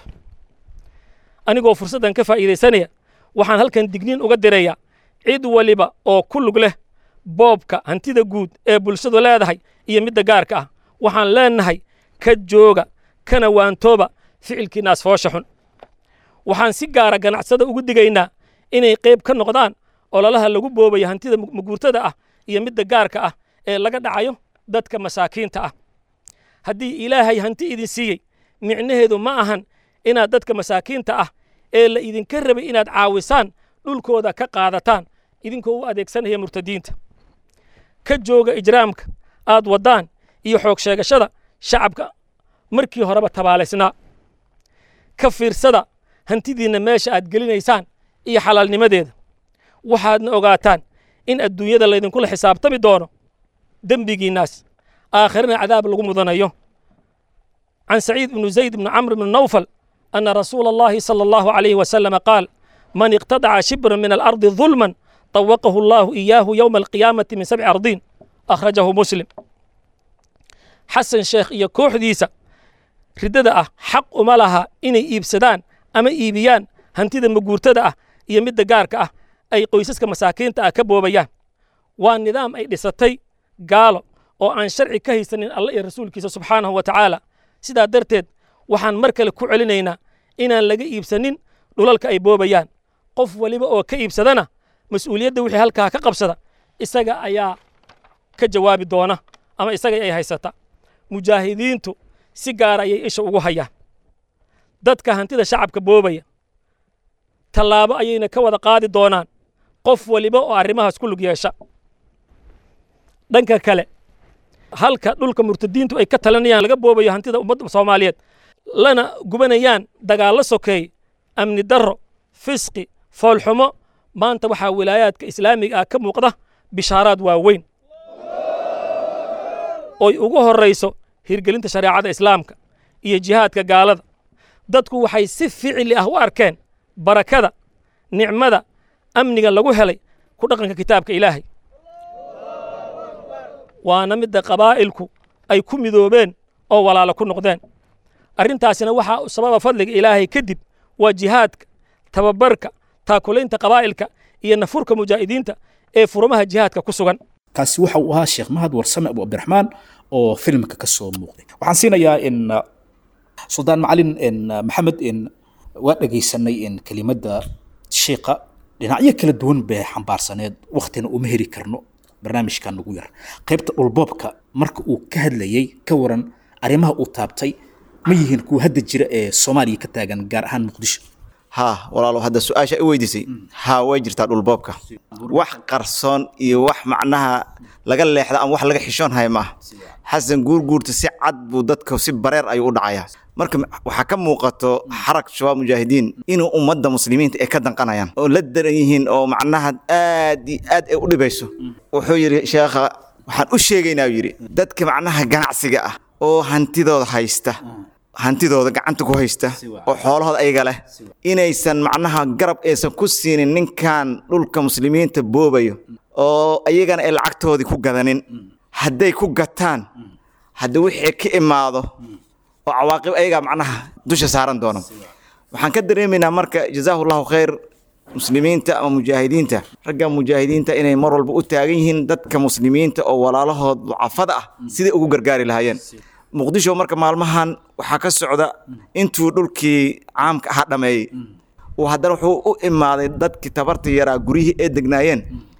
anigoo fursaddan ka faa'iidaysanaya waxaan halkan digniin uga dirayaa cid waliba oo ku lug leh boobka hantida guud ee bulshadu leedahay iyo midda gaarka ah waxaan leenahay ka jooga kana waantooba ficilkii naasfoosha xun waxaan si gaara ganacsada ugu digaynaa inay qayb ka noqdaan ololaha lagu boobayo hantida maguurtada ah iyo midda gaarka ah ee laga dhacayo dadka masaakiinta ah. haddii ilaahay hanti idin siiyey micnaheedu ma ahan inaad dadka masaakiinta ah ee la idinka rabay inaad caawisaan dhulkooda ka qaadataan idinkoo u adeegsanaya murtadiinta. ka jooga ijraamka aad waddaan iyo xoog sheegashada shacabka markii horeba tabaalaysnaa. ka fiirsada hantidiinna meesha aad gelinaysaan iyo xalaalnimadeeda. waxaadna ogaataan in adduunyada laydinkula xisaabtami doono dembigiinnaas aakhirana cadaab lagu mudanayo. can saciid ibnu zayd ibnu camr ibnu nawfal ana rasuula allahi sala allahu calayhi wasalama qaal man iqtadaca shibran min alardi dulman طوقه الله إياه يوم القيامة من 7 أرضين أخرجه مسلم. حسن شيخ iyo kooxdiisa ridada ah xaq uma laha inay iibsadaan ama iibiyaan hantida maguurtada ah iyo midda gaarka ah ay qoysaska masaakiinta ah ka boobayaan. waa nidaam ay dhisatay gaalo oo aan sharci ka haysanin alla iyo rasuulkiisa subxaanahu wa tacaala. sidaa darteed waxaan mar kale ku celinaynaa inaan laga iibsanin dhulalka ay boobayaan. qof waliba oo ka iibsadana mas-uuliyadda wixii halkaa ka qabsada isaga ayaa ka jawaabi doona ama isaga ay haysata. mujaahidiintu si gaar ayay isha ugu hayaan dadka hantida shacabka boobaya. tallaabo ayayna ka wada qaadi doonaan qof waliba oo arrimahaas ku lug yeesha. dhanka kale halka dhulka murtadiintu ay ka talinayaan laga boobayo hantida ummadda Soomaaliyeed lana gubanayaan dagaallo sokeey, amni darro, fisqi, foolxumo, maanta waxaa wilaayaadka islaamiga ah ka muuqda bishaaraad waaweyn oy ugu horrayso hirgelinta shareecada islaamka iyo jihaadka gaalada. dadku waxay si ficili ah u arkeen barakada, nicmada, amniga lagu helay ku dhaqanka kitaabka ilaahay. waana midda qabaa'ilku ay ku midoobeen oo walaalo ku noqdeen. arrintaasina waxaa sababa fadliga ilaahay kadib waa jihaadka, tababarka, taakulaynta qabaa'ilka iyo nafurka mujaahidiinta ee furumaha jihaadka ku sugan. kaasi waxa uu ahaa sheekh mahad warsame abu cabdiraxmaan oo filmka ka soo muuqday. waxaan siinayaa in suldaan macalin maxamed waa dhegaysanay kelimadda sheekha dhinacyo kala duwan bay xambaarsaneed, waqtina uma heli karno barnaamijkan ugu yar. qaybta dhulboobka marka uu ka hadlayay ka waran arrimaha uu taabtay ma yihiin kuwa hadda jira ee Soomaaliya ka taagan gaar ahaan Muqdisho. ها walaalo hadda su'aasha ay weydiisay ها way jirtaa dhulboobka wax qarsoon iyo wax macnaha laga leexda ama wax laga xishoon hay ma xasan guurguurta si cad buu dadka si bareer ay u dhacayaa. marka waxa ka muuqato xarag shabaab mujaahidiin inuu ummadda muslimiinta ay ka danqanayaan oo la daran yihiin oo macnaha aad ay u dhibayso. wuxuu yiri sheekha waxaan u sheegaynaa yiri dadka macnaha ganacsiga ah oo hantidooda haysta hantidooda gacanta ku haysta oo xoolahooda ayaga leh inaysan macnaha garab aysan ku siinin ninkan dhulka muslimiinta boobayo oo ayagana ay lacagtoodii ku gadanin. hadday ku gataan hadda wixii ka imaado oo cawaaqib ayaga macnaha dusha saaran doono. waxaan ka dareemaynaa marka jazaahullahu khayr muslimiinta ama mujaahidiinta ragga mujaahidiinta inay mar walba u taagan yihiin dadka muslimiinta oo walaalahood ducafada ah sidii ugu gargaari lahaayeen. muqdisho marka maalmahan waxa ka socda intuu dhulkii caamka ah dhameeyay oo haddana wuxuu u imaaday dadkii tabarta yaraa gurihii ee degnaayeen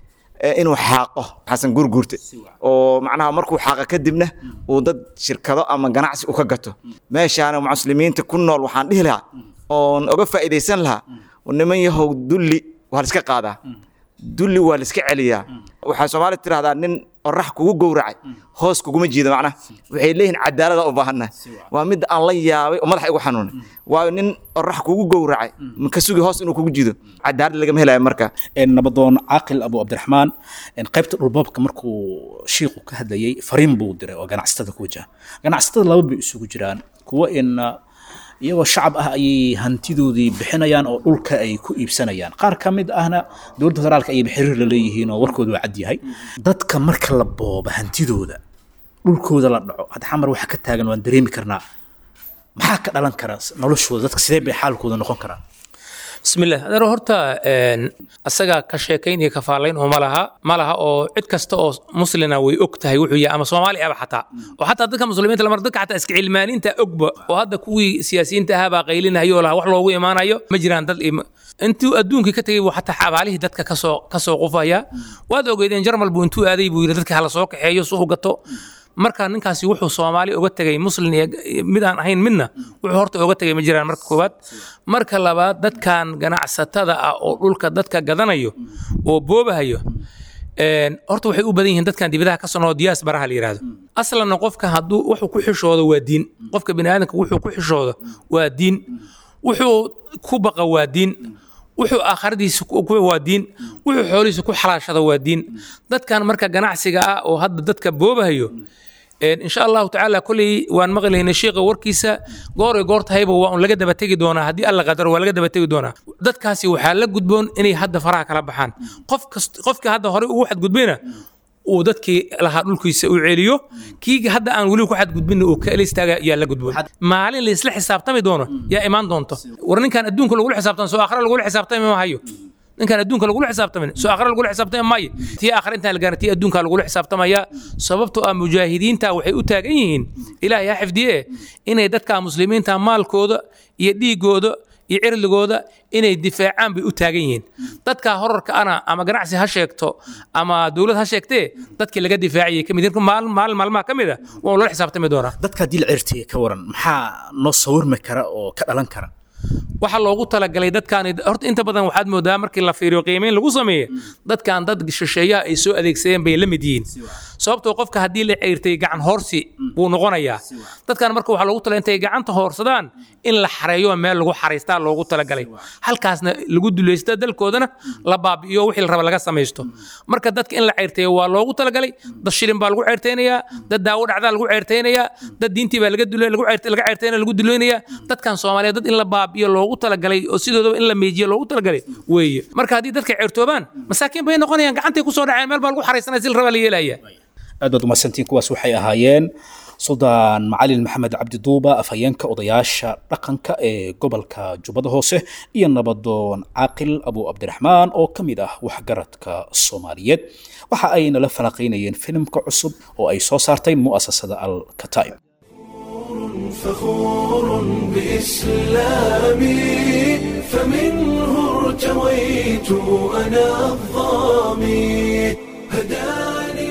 inuu xaaqo xasan guurguurte oo macnaha markuu xaaqa kadibna uu dad shirkado ama ganacsi u ka gato. meeshaana muslimiinta ku nool waxaan dhihi lahaa oo uga faa'iideysan lahaa niman yahow dulli waa la iska qaadaa, dulli waa la iska celiyaa. waxaa Soomaali tiraahdaa nin orax kugu gowracay hoos kuguma jiido macnaha waxay leeyihiin cadaalad u baahanna. waa mid aan la yaabay oo madaxa igu xanuunay. waa nin orax kugu gowracay ma ka sugi hoos inuu kugu jiido cadaalad laga helayo. marka nabadoon caaqil abu cabdiraxmaan qaybta dhulboobka markuu sheekhu ka hadlayay fariin buu diray oo ganacsatada ku wajahan. ganacsatada laba bay isugu jiraan kuwa iyagoo shacab ah ayay hantidoodii bixinayaan oo dhulka ay ku iibsanayaan. qaar ka mid ahna dowladda federaalka ayay xiriir la leeyihiin oo warkoodu waa cad yahay. dadka marka la booba hantidooda dhulkooda la dhaco hadda xamar waxa ka taagan waan dareemi karnaa maxaa ka dhalan kara noloshooda dadka sidee bay xaalkooda noqon karaan. bismillah adaro horta asaga ka sheekayn iyo kafaalayn oo malaha oo cid kasta oo muslina way og tahay wuxuu yahay ama Soomaali aba xataa oo xataa dadka muslimiinta lamar dadka xataa iska cilmaaninta ogba oo hadda kuwii siyaasiyiinta ahaa qaylinayo la wax loogu imaanayo ma jiraan dad intuu adduunka ka tagay waxa xabaalihii dadka ka soo qufaya waad ogeydeen Jarmal buu intuu aaday buu yiri dadka hala soo kaxeeyo soo gato marka ninkaasi wuxuu Soomaali uga tagay muslim mid aan ahayn midna wuxuu horta uga tagay ma jiraan marka koobaad marka labaad dadkan ganacsatada ah oo dhulka dadka gadanayo oo boobahayo horta waxay u badan yihiin dadkan dibadaha ka soo diaspora la yiraahdo aslan qofka haduu wuxuu ku xishoodo waa diin qofka bini'aadamka wuxuu ku xishoodo waa diin wuxuu ku baqa waa diin wuxuu aakhiradiisa ku waa diin wuxuu xoolihiisa ku xalaashada waa diin dadkan marka ganacsiga ah oo hadda dadka boobahayo إن شاء الله تعالى كل وان مغلي نشيق وركيسة قور تهيبه وان لقد بتجي دونا هدي الله قدر ولا قد بتجي دونا دت كاسي وحالة جدبون إني حد فراك على بحان قفك هذا هري واحد جدبينا ودتك لها نقول كيس وعليو كي هذا أنا أقول لك واحد جدبينا وكاليس تاجا يلا جدبون ما عليه اللي يصلح حساب تمي دونا يا إيمان دونته ورنين كان الدون كله يقول حساب تنسو آخر يقول حساب تمي ما هيو إن كان الدون كله يقول حساب تمن سو آخر يقول حساب تمن ماي تي آخر أنت الجارتي الدون كله يقول حساب تمن يا سببته مجاهدين تا وحي أتاجين إلى يا حفديه إن يدك مسلمين تا مال كودا يدي كودا يعير الجودا إن الدفاع عن بأتاجين تدك هرك أنا أما جناعسي هشيكتو أما دولة هشيكتي تدك اللي قد دفاعي كم يديركم مال ما كم إذا والله حساب تمن دورة dadka dil cirti ka waran maxaa noo sawirmi kara oo ka dhalan kara waxa loogu talagalay dadkan horta inta badan waxaad moodaa markii la fiiriyo qiimeyn lagu sameeyo dadkan dad shisheeya ay soo adeegsadeen bay la mid yihiin sababtoo qofka hadii la ceyrtay gacan horsi buu noqonayaa dadkan marka waxa loogu talagalay intay gacanta horsadaan in la xareeyo meel lagu xareystaa loogu talagalay halkaasna lagu duleeysto dalkoodana la baabiyo wixii la raba laga sameeysto marka dadka in la ceyrtay waa loogu talagalay dad shirin baa lagu ceyrteenaya dad daawo dhacda lagu ceyrteenaya dad diintii baa laga ceyrteenaya lagu duleynaya dadkan Soomaaliyeed dad in la baabiyo loogu talagalay oo sidoo in la meejiyo loogu talagalay weeye marka hadii dadka ceyrtoobaan masaakiin bay noqonayaan gacantay ku soo dhaceen meel baa lagu xareysanay si raba la yeelaya aad baad uma santiin kuwaas waxay ahaayeen Suldaan Macalin Maxamed Cabdi Duuba afayeenka odayaasha dhaqanka ee gobolka Jubbada Hoose iyo nabadoon Caaqil Abu Abdiraxmaan oo kamid ah waxgaradka Soomaaliyeed waxa ay nala falaqeynayeen filimka cusub oo ay soo saartay mu'asasada Al-Kataib فخور بإسلامي فمنه ارتويت أنا الظامي هداني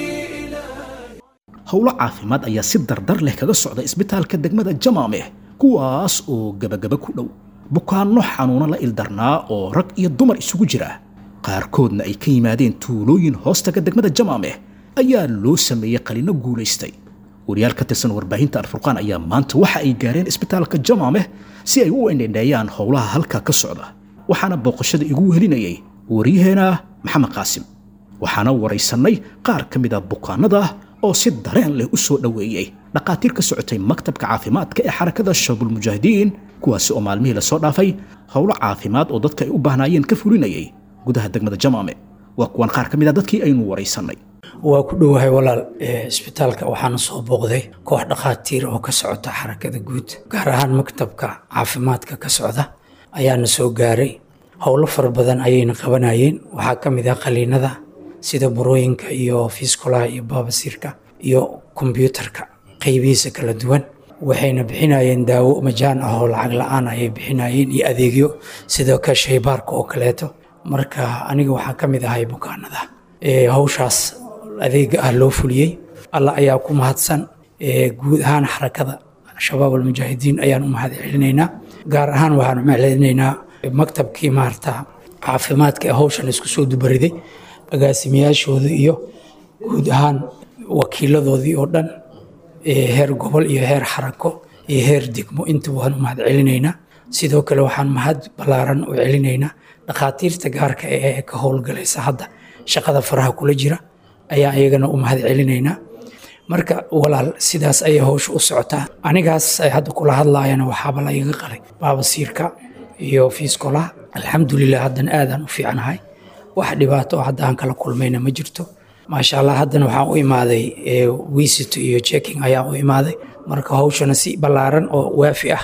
howlo caafimaad ayaa si dardar leh kaga socda isbitaalka degmada Jamaameh kuwaas oo gabagaba ku dhow bukaanno xanuuno la ildarnaa oo rag iyo dumar isugu jira qaarkoodna ay ka yimaadeen tuulooyin hoostaga degmada Jamaameh ayaa loo sameeyay qalino guuleystay wariyaal ka tirsan warbaahinta Al-Furqaan ayaa maanta waxa ay gaareen isbitaalka Jamaameh si ay u indheeyaan howlaha halka ka socda waxaana booqashada igu welinayay wariyaheena Maxamed Qaasim waxaana wareysanay qaar kamid ah bukaanada oo si dareen leh u soo dhaweeyay dhaqaatiir ka socotay maktabka caafimaadka ee xarakada Shabaabul Mujaahidiin kuwaas oo maalmihii la soo dhaafay howlo caafimaad oo dadka ay u baahnayeen ka fulinayay gudaha degmada Jamaameh waa kuwan qaar kamid ah dadkii aynu wareysanay waa ku dhowahay walaal isbitaalka waxaan soo booqday koox dhaqaatiir oo ka socota xarakada guud gaar ahaan maktabka caafimaadka ka socda ayaana soo gaaray howlo far badan ayayna qabanayeen waxaa kamid ah qaliinada sida burooyinka iyo fiskolaha iyo baabasiirka iyo kombiyuutarka qaybihiisa kala duwan waxayna bixinayeen daawo majaan ah oo lacag la'aan ayay bixinayeen iyo adeegyo sida ka shaybaarka oo kaleeto marka aniga waxaan kamid ahay bukaanada hawshaas adeega ah loo fuliyey alla ayaa ku mahadsan guud ahaan xarakada Shabaabul Mujaahidiin ayaan u mahad celinaynaa gaar ahaan waxaan u mahad celinaynaa maktabkii maarta caafimaadka ee hawshan isku soo dubariday agaasimayaashooda iyo guud ahaan wakiiladoodii oo dhan heer gobol iyo heer xarako iyo heer degmo inta waan u mahad celinaynaa sidoo kale waxaan mahad balaaran u celinaynaa dhaqaatiirta gaarka ee ka howlgalaysa hadda shaqada faraha kula jira ayaa iyagana u mahad celinaynaa marka walaal sidaas ay hawsha u socotaa anigaas ay hadda kula hadlaayana waxaaba la iga qalay baabasiirka iyo fiskolaha alxamdulilah haddan aadaan u fiicanahay wax dhibaato hadda aan kala kulmayna ma jirto maasha allah haddana waxaan u imaaday wiisito iyo checking ayaan u imaaday marka hawshana si ballaaran oo waafi ah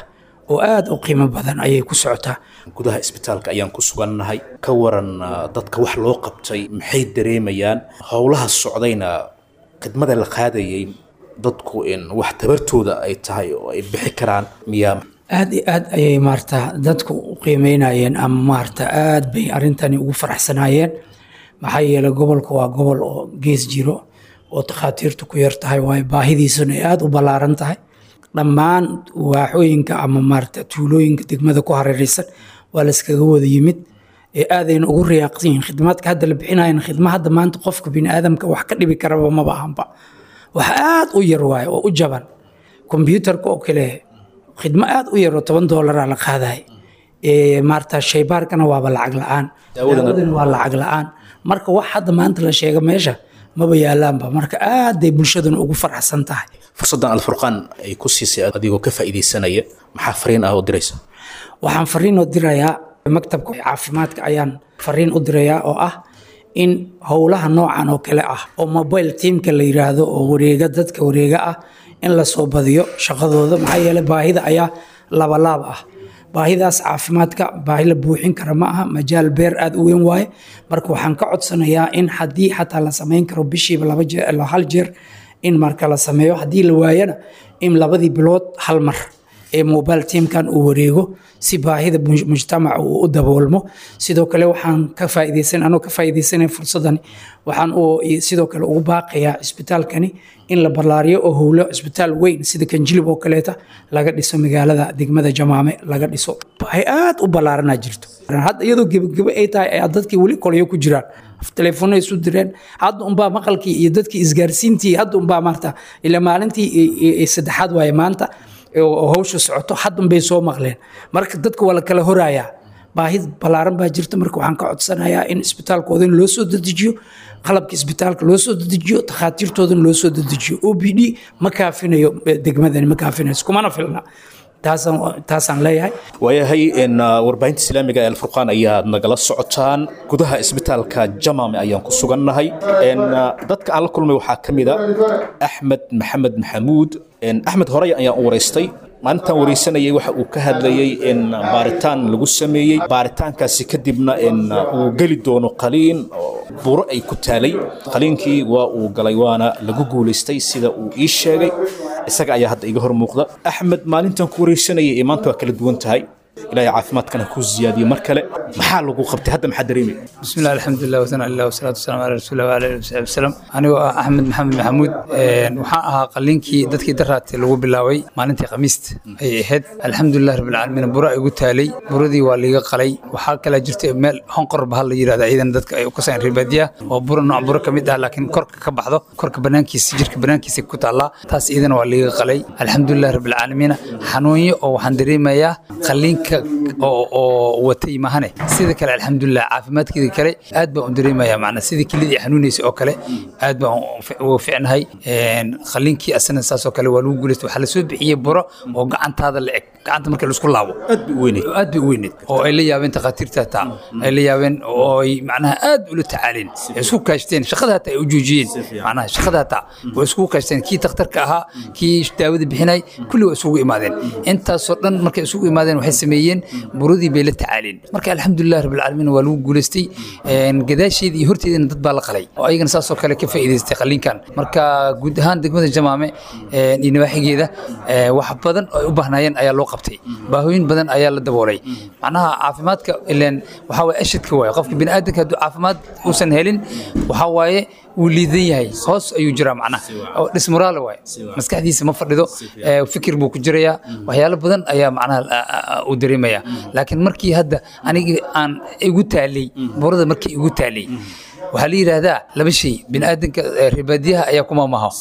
oo aad u qiimo badan ayay ku socotaa. gudaha isbitaalka ayaan ku sugannahay. ka waran dadka wax loo qabtay maxay dareemayaan? howlaha socdayna khidmada la qaadayay dadku in wax tabartooda ay tahay oo ay bixi karaan miyaa? aad iyo aad ayay maarta dadku u qiimeynayeen ama maarta aad bay arrintani ugu faraxsanaayeen. maxaa yeelay gobolka waa gobol oo gees jiro oo takhaatiirtu ku yar tahay, waayo baahidiisuna ay aad u ballaaran tahay. dhammaan waaxooyinka ama maarta tuulooyinka degmada ku hareeraysan waa la iskaga wada yimid. aadayna ugu riyaaqsan yihiin khidmaadka hadda la bixinayana khidma hadda maanta qofka bini'aadamka wax ka dhibi karaba maba ahanba. wax aad u yar waaye oo u jaban. kombiyuutarka oo kale khidmo aad u yar oo $10 la qaadaay. maarta shaybaarkana waaba lacag la'aan, daawadana waa lacag la'aan. marka wax hadda maanta la sheega meesha maba yaalaanba. marka aaday bulshaduna ugu faraxsan tahay. fursaddan alfurqaan ay ku siisay adigoo ka faa'iidaysanaya, maxaa fariin ah oo diraysa? waxaan fariin u dirayaa maktabka caafimaadka, ayaan fariin u dirayaa oo ah in howlaha noocan oo kale ah oo mobile teamka la yiraahdo oo wareega dadka wareega ah in la soo badiyo shaqadooda. maxaa yeelay baahida ayaa labalaab ah. baahidaas caafimaadka baahi la buuxin kara ma aha, majaal beer aad u weyn waaye. marka waxaan ka codsanayaa in haddii xataa la samayn karo bishiiba 2 jeer ilaa 1 jeer in marka la sameeyo. haddii la waayana in 2 bilood hal mar ee mobile teamkan uu wareego si baahida mujtamaca uu u daboolmo. sidoo kale waxaan ka faa'iidaysanay fursadani, waxaan sidoo kale ugu baaqayaa isbitaalkani in la ballaariyo oo howlo isbitaal weyn sida Kanjilib oo kaleeta laga dhiso magaalada degmada Jamaame laga dhiso. waxay aad u ballaaranaa jirto hadda iyadoo gebageba ay tahay ay dadkii weli kolyo ku jiraan, telefoon isu direen. hadda unbaa maqalkii iyo dadkii isgaarsiintii hadda unbaa maarta ilaa maalintii saddexaad waaye maanta oo hawsha socoto haddan bay soo maqleen. marka dadka waa la kala horayaa, baahi ballaaran baa jirta. marka waxaan ka codsanayaa in isbitaalkooda loo soo dedejiyo, qalabka isbitaalka loo soo dedejiyo, takhaatiirtoodana loo soo dedejiyo. OPD ma kaafinayo degmadani, ma kaafinayo, kumana filna. taasaan leeyahay. waayahay warbaahinta islaamiga ee alfurqaan ayaad nagala socotaan. gudaha isbitaalka Jamaame ayaan ku sugannahay. dadka aan la kulmay waxaa ka mid a Axmed Maxamed Maxamuud. Axmed horey ayaan u wareystay. maalintan wareysanayay waxa uu ka hadlayay in baaritaan lagu sameeyey, baaritaankaasi kadibna uu geli doono qaliin oo buro ay ku taalay. qaliinkii waa uu galay waana lagu guulaystay sida uu ii sheegay. isaga ayaa hadda iga hor muuqda. Axmed, maalintan ku wareysanayay ee maanta waa kala duwan tahay. ilaahay caafimaadkana ku ziyaadiyo mar kale. maxaa lagu qabtay hadda, maxaa dareemay? bismillaah, alxamdulilah, wasana lilah, wasalaatu wasalaamu calaa rasuulillah wa alihi wasaxbi wasalam. anigoo ah Axmed Maxamed Maxamuud, waxaan ahaa qaliinkii dadkii daraatay lagu bilaabay maalintii khamiista ayay ahayd. alxamdulilah rabbil caalamiin, buro ay igu taalay. buradii waa liiga qalay. waxaa kala jirtay meel honqor bahal la yiraahdo ciidan dadka ay ku sayn ribaadiya oo buro nooc buro kamid ah laakiin korka ka baxdo, korka banaankiisa jirka banaankiisa ku taala. taas ciidan waa liiga qalay. alxamdulilah rabbil caalamiin, xanuunyo oo waxaan dareemayaa qaliinka oo watay mahane. sida kale alxamdulilah caafimaadkeeda kale aad baan u dareemayaa, macna sidii kilidii xanuunaysa oo kale aad baan u fiicnahay. qaliinkii asana saas oo kale waa lagu guulaystay. waxaa la soo bixiyey buro oo gacantaada la eg, gacanta marka la isku laabo aad bay u weyneed oo ay la yaabeen takhaatiirta taa, ay la yaabeen oo ay macnaha aad ula tacaaleen, ay isku kaashteen shaqada hataa ay u joojiyeen. macnaha shaqada hataa way isku kaashteen, kii takhtarka ahaa, kii daawada bixinay, kulli waa isugu imaadeen. intaasoo dhan markay isugu imaadeen waxay sameeyeen buradii bay la tacaaleen. marka alxamdulilah rabbil caalamiin waa lagu guulaystay. gadaasheedii iyo horteedina dad baa la qalay oo ayagana saasoo kale ka faa'iidaystay qaliinkan. marka guud ahaan degmada Jamaame iyo nawaaxigeeda wax badan oo ay u baahnayeen ayaa loo qabtay. baahooyin badan ayaa la daboolay. macnaha caafimaadka ileen waxa way ashadka waaye, qofka bini'aadamka hadduu caafimaad uusan helin waxa waaye wuu liidan yahay, hoos ayuu jiraa. macnaha oo dhismuraal waaye, maskaxdiisa ma fadhido, fikir buu ku jirayaa, waxyaalo badan ayaa macnaha u dareemaya. laakiin markii hadda aniga aan igu taalay burada, markii igu taalay waxaa la yiraahdaa laba shay bini'aadamka ribaadiyaha ayaa kuma maho.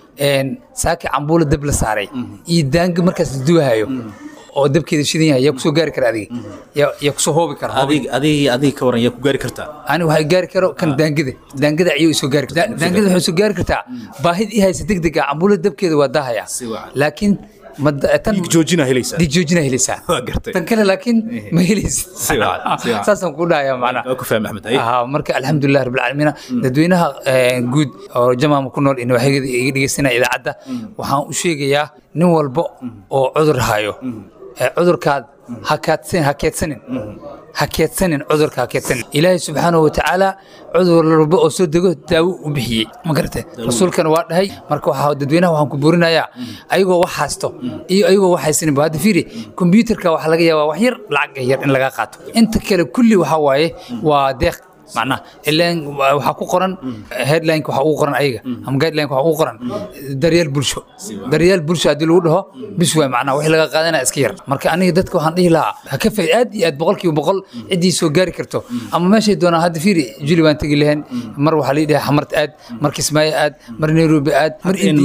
saaki cambuula dab la saaray iyo daanga markaas la duwahayo oo dabkeeda shidan yahay yaa kusoo gaari kara adiga, yaa kusoo hoobi kara adiga ka waran yaa ku gaari kartaa? ani waxay gaari karo kan daangada ayuu soo gaari kartaa. daangada waxay soo gaari kartaa baahid i haysa degdeg ah. cambuula dabkeeda waa daahaya, laakiin joojina helaysaa tan kale laakiin ma helaysid. saasaan ku dhahayaa macnaha. ku fahmay Axmed. marka alxamdulilah rabbil caalamiin, dadweynaha guud oo Jamaame ku nool inuu waxay iga dhegeysanaya idaacadda, waxaan u sheegayaa nin walba oo cudur hayo cudurkaad ha keedsanin cudurka ha keedsanin ilaahay subxaanahu watacaala cudur walba oo soo dego daawo u bixiyey ma garatay rasuulkana waa dhahay marka waxaa dadweynaha waxaan ku buurinayaa ayagoo wax haysto iyo ayagoo wax haysanin ba hadda fiiri kombiyuutarka waxaa laga yaabaa wax yar lacag yar in laga qaato inta kale kulli waxaa waaye waa deeq معناه إلا وحقوق قرن هيدلاين وحقوق قرن أيجا هم جايدلاين وحقوق قرن دريال بولشو هدلوده بسوي معنا وحلا قادنا أسكير مرك أنا يدتك وهندي لا هكفي أد بقولك وبقول عدي سو جاري كرتو أما ماشي دونا هاد فيري جولي وان تجي لهن مروح عليه ده حمرت أد مركز ماي أد مرنيرو بأد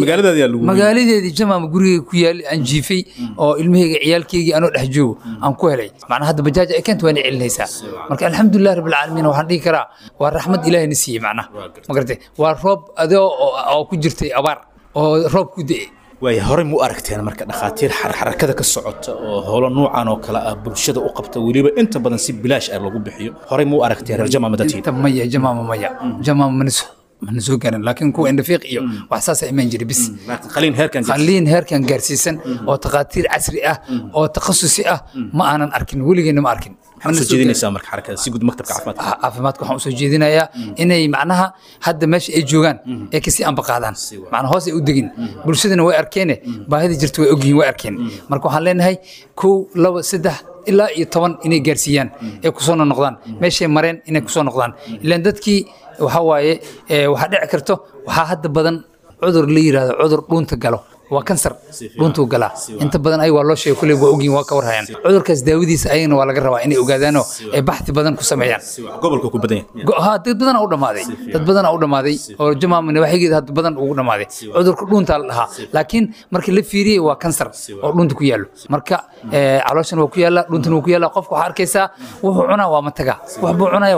مقالة دي جماعة مقولي كيال أنجيفي أو المهي عيال كيجي أنا الحجو أم كوهلي معنا هذا بجاج كنت وين عليه مرك الحمد لله رب العالمين وهندي كرا ورحمة إله نسيه معنا ما قرتي والرب أدو أو كجرتي أبار أو رب كده way hore mu aragteen marka dhaqaatiir xarakada ka socota oo howlo noocan oo kala ah bulshada u qabta waliba inta badan si bilaash ah lagu bixiyo hore mu aragteen rajama madati tamaya jamaama من سوقنا لكن كو عند فيق إيو وحساس إيمان جري بس خلين هيركن جارسيسن أو تقاتير عصري أو تخصصي ما أنا أركن ولينا ما أركن حنا سجدين سامر حركة سيقود مكتب عافماتكم حنا سجدين يا إني معناها حد ماشي إيجوجان إكسي أم بقعدان معناها هاسي ودقين برشدنا وأركينه بهذه جرت وأجين وأركين مركو حلين هاي كو لو سده إلا يطبن إني جارسيان إكسون النقدان ماشي مرين إني كسون النقدان لأن دتكي وحواي وحد عكرته وحد بدن عذر لير هذا عذر دون تقله وكنسر دون تقله أنت بدن أي والله شيء كله بوجين وكورهان عذر كاس داوديس أين ولا جروا إني أجادانه بحث بدن كسمعيان قبل كوك بدن ها بدن أول ماذي بدن أول ماذي أو جماعة من واحد هذا بدن أول ماذي عذر دون تلها لكن مركل اللي فيري وكنسر أو دون تكيالو مركا علشان وكيالا دون تنوكيالا قف حركيسا وعنا ومتجا وعنا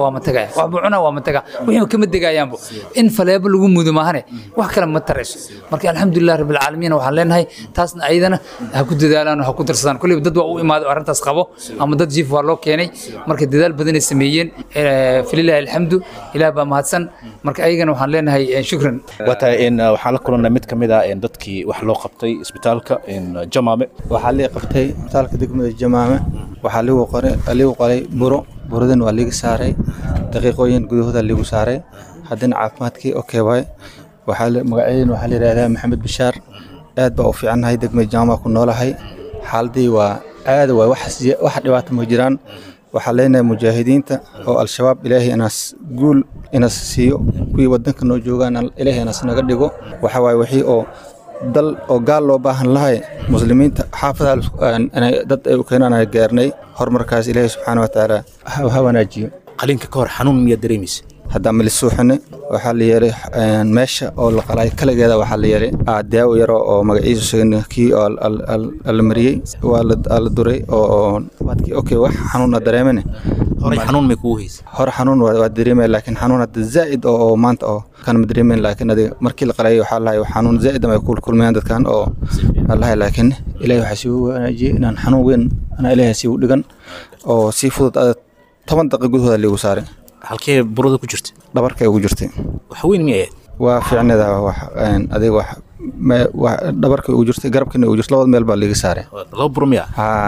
ومتجا وهم كم الدجاج ينبو إن فلا يبلغ مدمهنه وحكلم مترش مركا الحمد لله رب العالمين وحلنا هاي تاسنا أيضا هكود دالان وهكود رصدان كل بدد وإما أرنت أسقبه أما دد جيف والله كيني مركا دال بدن السميين في الله الحمد إلى بمهاتسن مركا أيضا وحلنا هاي شكرا وتا إن وحلق كلنا مت كمدا إن دتكي وحلو قبتي إسبيتالك إن جمامة وحلي قبتي إسبيتالك دكمة الجمامة وحلو قري بردن واللي ساري دقيقين جذوه اللي ساري هذين عافماتكي أوكي باي وحال مقعين وحال رأي محمد بشار aad baa u fiican hay degmada jaamaca ku noolahay xaaladii waa aad waa wax dhibaato ma jiraan waxa leenahay mujaahidiinta oo al-shabaab ilaahay guul inaas siiyo kuwii wadanka noo joogaan ilaahay inaas naga dhigo waxa waay wixii oo dal oo gaal loo baahan lahay muslimiinta xaafadaha dad ay u keenaan gaarnay horumarkaas ilaahay subxaanahu wa tacaala ha wanaajiyo qalinka ka hor xanuun miya dareemaysa hadda malisuuxne waxaa la yeelay meesha oo la qalay kaligeeda waxaa la yeelay daawo yar oo magaciisu sheegay kii oo la mariyay waa la duray oo wadkii okay wax xanuun dareemane hore xanuun ma ku haysa hore xanuun waa dareemay laakiin xanuun hadda zaid oo maanta oo kan dareemay laakiin adiga markii la qalay waxaa la yahay xanuun zaid ma ku kulmayaan dadkan oo Allah laakiin ilaahay waxa si wanaajiyay inaan xanuun weyn ana ilaahay si u dhigan oo si fudud 10 daqiiqo gudahooda lagu saaray halkee burada ku jirtay dhabarka ugu jirtay wax weyn ma yahay waa fiicnada wax adiga wax dhabarka ugu jirtay garabkana ugu jirtay labada meel baa laga saaray laba burmiya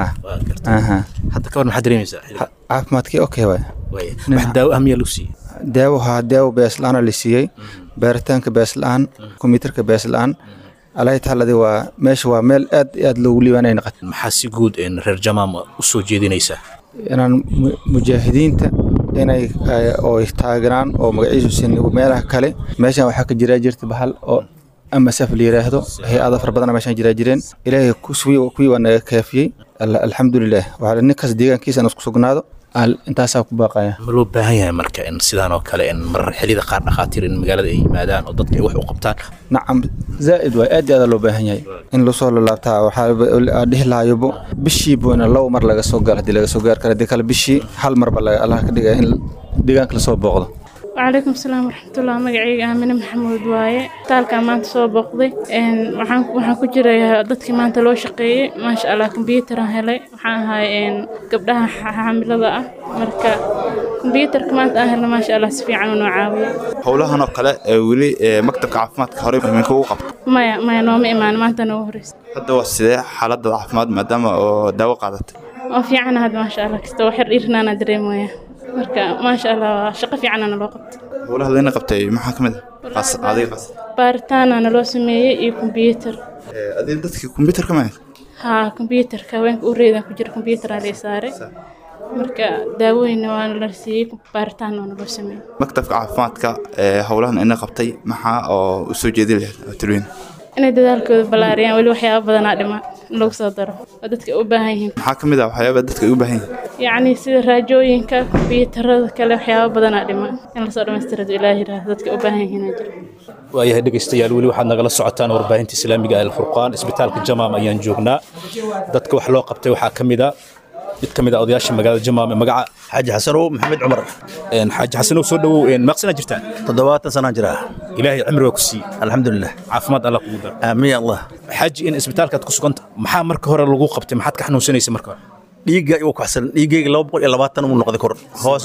hadda ka war maxaa dareemaysaa caafimaadkii okay waay wax daawo ahmiya lagu siiyey daawo beeslaan la siiyey baaritaanka beeslaan kombiyuutarka beeslaan على تحلدي وماشي ومال أد لو ليوانين قط محاسي جود إن رجمام أسوء جدينيسا أنا مجاهدين أنا أو يحتاجران أو مجايز سن وماله كله ماشي وحق جراجرت بحال أو أما سافر لي رهده هي أضاف ربنا ماشي جراجرين إلهي كسوي وكوي وأنا كافي الحمد لله وعلى النكس ديجان كيس أنا سقناه أنت ساق باقية ملو بهاي مركا إن سيدان وكلا إن مر حليد قارن خاطر إن مجال أي مادان أو ضد وح وقبتان نعم زائد وأدي هذا لو بهاي إن لو صار الله تعالى وحال أديه لا يبو بشي بونا لو مر لقى سوقر هدي لقى سوقر كلا دي كلا بشي حال مر بلا الله كديجا إن ديجان كلا صوب بغض وعليكم السلام ورحمة الله مقعي آمنة محمود واي تالك أمان تصوب بقضي وحان كجري ضدك ما أنت لو شقي ما شاء الله كمبيوتر هلي وحان هاي قبلها حامل ضاء مركا كمبيوتر كمان أهل ما شاء الله سفي عنه وعاوي howlahan oo kale weli maktabka caafimaadka hore iminka uu qabto ما نوم إيمان ما أنت نورس hadda waa sidee xaaladda caafimaad maadaama oo daawo qaadatay وفي عنا هذا ما شاء الله كستوى حر إيرنا ندريم ويا مركا ما شاء الله شقة في عنا الوقت howlaha layna qabtay maxaa kamid ah adiga بارتان أنا لو سميه كمبيوتر adiga dadka computer-ka ma ها كمبيوتر كوين أريد أن كجر كمبيوتر على ساري مركا داوين وأنا لرسي بارتان أنا لو سميه maktabka caafimaadka howlahan ina qabtay maxaa oo u soo jeedin lahayd talooyin inay dadaalkooda balaariyaan weli waxyaabo badan aa dhiman in lagu soo daro oo dadka u baahan yihiin maxaa kamid ah waxyaabo dadka u baahan yihiin yacni sida raajooyinka kombiyuutarada kale waxyaabo badan aa dhiman in lasoo dhammaystiro ilaahi yiraahdo dadka u baahan yihiin aa jira waayahay dhegaystayaal weli waxaad nagala socotaan warbaahinta islaamiga ee alfurqaan isbitaalka jamaam ayaan joognaa dadka wax loo qabtay waxaa ka mid ah mid ka mid ah odayaasha magaalada jamaam magaca xaaji xasanow maxamed cumar xaaji xasanow soo dhawow maqsana jirtaa 70 sano jira ilaahay cimriga ku sii alxamdulillah caafimaad alla kugu dar aamin allah xaaji in isbitaalkaad ku suganta maxaa marka hore lagu qabtay maxaad ka xanuunsanaysay marka hore dhiigga igu kaxsan dhiiggayga 220 uu noqday kor hoos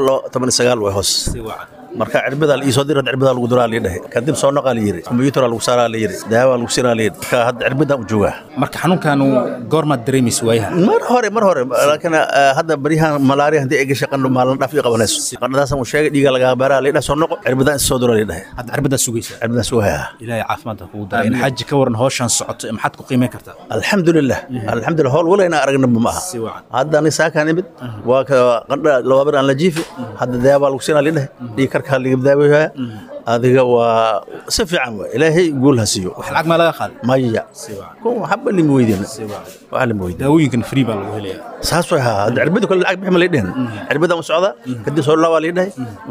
119 way hoos marka cirbada la isoo diray cirbada lagu duraa leedahay kadib soo naqal yiri computer lagu saaraa leeyahay daawa lagu siraa leeyahay ka had cirbada u jooga marka xanuunkan goorma dareemis waayaha mar hore laakiin hadda barihan malaria hadii ay shaqano maalin dhaaf qabanayso qandadaas uu sheegay dhiiga laga baaraa leedahay soo noqo cirbada soo duraa leedahay hadda cirbada sugaysa cirbada sugaya ilaahay caafimaad ku daray xaaji ka waran hawshan socoto maxaad ku qiimeyn kartaa alxamdulillah hawl wala ina aragna ma aha hadda ni saakan imid waa qandha laba aan la jiifi hadda daawa lagu siraa leedahay dhiig karka liga daawayaa adiga waa si fiican waa ilaahay guul hasiyo wax lacag ma laga qaad maya ko habba li mooyidina wax li mooyid daawooyinkan free baa lagu helayaa saas way haa cirbada kale lacag bixma leedahay cirbada ma socda kadib soo laba leedahay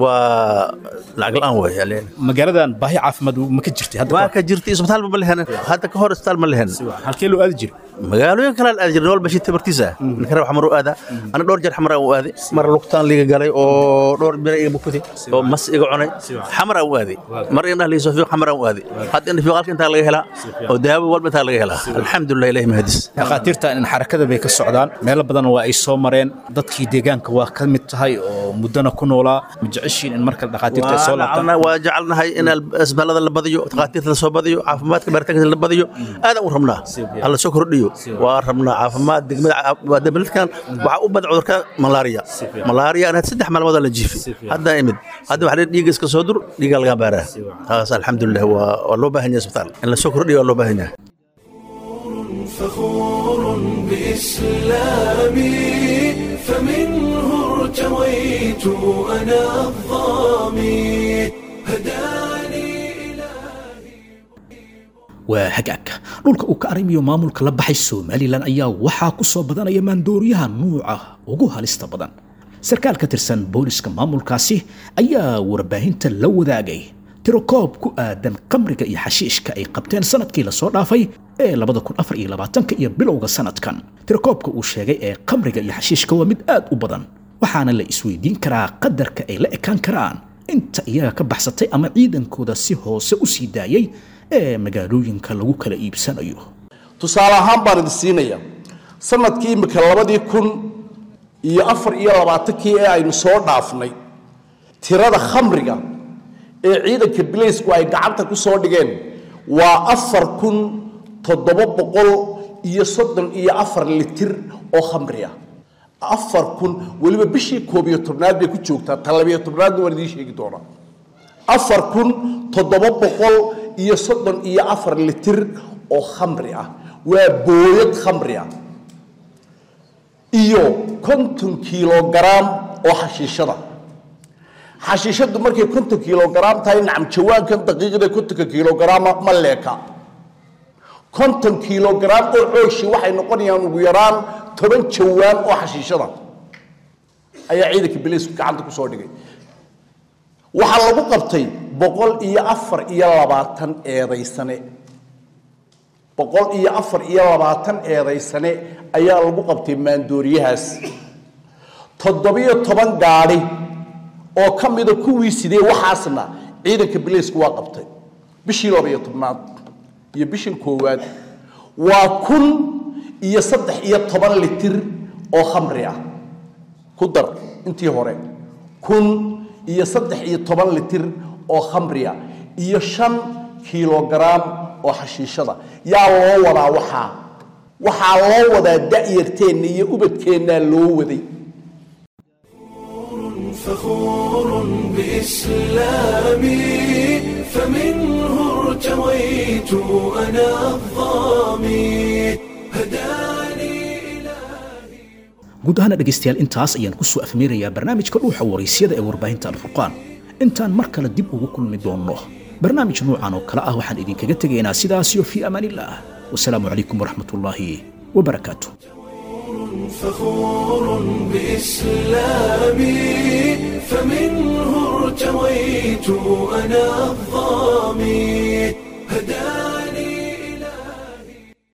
waa lacag la'aan way yaleen magaaladan baahi caafimaad ma ka jirtay hadda waa ka jirtay isbitaal ma lehan hadda ka hor isbitaal ma lehan halkee loo aadi jiray magaalooyin kale aad jirnay wal bashi tabartiisa ninka wax mar u aada ana dhowr jeer xamar u aaday mar lugtaan liga galay oo dhowr bir iga bukutay oo mas iga cunay xamar u aaday mar inna liiso fiiq xamar u aaday hadda in fiiqalka inta laga helaa oo daawo walba inta laga helaa alxamdulillah ilaahi mahadis dhaqaatiirta in xarakada bay ka socdaan meel badan waa ay soo mareen dadkii deegaanka waa ka mid tahay oo muddana ku noolaa majeceshiin in marka dhaqaatiirta soo laabtaan waa jecelnahay in isbaalada la badiyo dhaqaatiirta la soo badiyo caafimaadka baaritaanka la badiyo aad u rabnaa alla soo kordhiyo waa rabnaa caafimaad degmada beledkan waxa u bad cudurka malaria ana 3 maalmood la jiifi hadda imid hadda waxa dhiig iska soo dur dhiiga laga baaraa taas alxamdulillah waa loo baahan yahay isbitaal in la soo kordhiyo loo baahan yahay فخور بإسلامي فمنه ارتويت أنا الظامي waa hagaag dhulka uu ka arrimiyo maamulka la baxay Soomaaliland ayaa waxaa ku soo badanaya maandooriyaha nuuca ugu halista badan sarkaal ka tirsan booliska maamulkaasi ayaa warbaahinta la wadaagay tirokoob ku aadan qamriga iyo xashiishka ay qabteen sanadkii la soo dhaafay ee 2024 iyo bilowga sanadkan tirokoobka uu sheegay ee qamriga iyo xashiishka waa mid aad u badan waxaana la isweydiin karaa qadarka ay la ekaan karaan inta iyaga ka baxsatay ama ciidankooda si hoose u sii daayay ee magaalooyinka lagu kala iibsanayo tusaale ahaan baan idin siinaya sanadkii imika 2024 ee aynu soo dhaafnay tirada khamriga ee ciidanka bileysku ay gacanta ku soo dhigeen waa 4734 litir oo khamri ah 4000 waliba bishii 11 bay ku joogtaa 12 waan idin sheegi doonaa 4734 litir oo khamri ah waa booyad khamri ah iyo 50 kilogram oo xashiishada xashiishadu markay 50 kilogram tahay nacam jawaankan daqiiqada 50 kilogram ma leeka 50 kilogram oo cooshi waxay noqonayaan ugu yaraan 10 jawaan oo xashiishada ayaa ciidanka bileysku gacanta ku soo dhigay waxa lagu qabtay 124 eedaysane 124 eedaysane ayaa lagu qabtay maandooriyahaas 17 gaari oo ka mida kuwii sidee waxaasna ciidanka biliisku waa qabtay bishii 12 iyo bishii koowaad waa 1,013 litir oo khamri ah ku dar intii hore 1,013 litir oo khamri ah iyo 5 kilogram oo xashiishada yaa loo wadaa waxaa loo wadaa da'yarteenna iyo ubadkeenna loo waday فخور بإسلامي فمنه ارتويت أنا الظامي guud ahaan dhegaystayaal intaas ayaan ku soo afmeerayaa barnaamijka dhuuxa waraysyada ee warbaahinta alfurqaan intaan mar kale dib ugu kulmi doonno barnaamij noocan oo kale ah waxaan idinkaga tegaynaa sidaasiyo fii amaanillaah wasalaamu calaykum waraxmatullaahi wabarakaatu فخور بإسلامي فمنه ارتويت أنا الظامي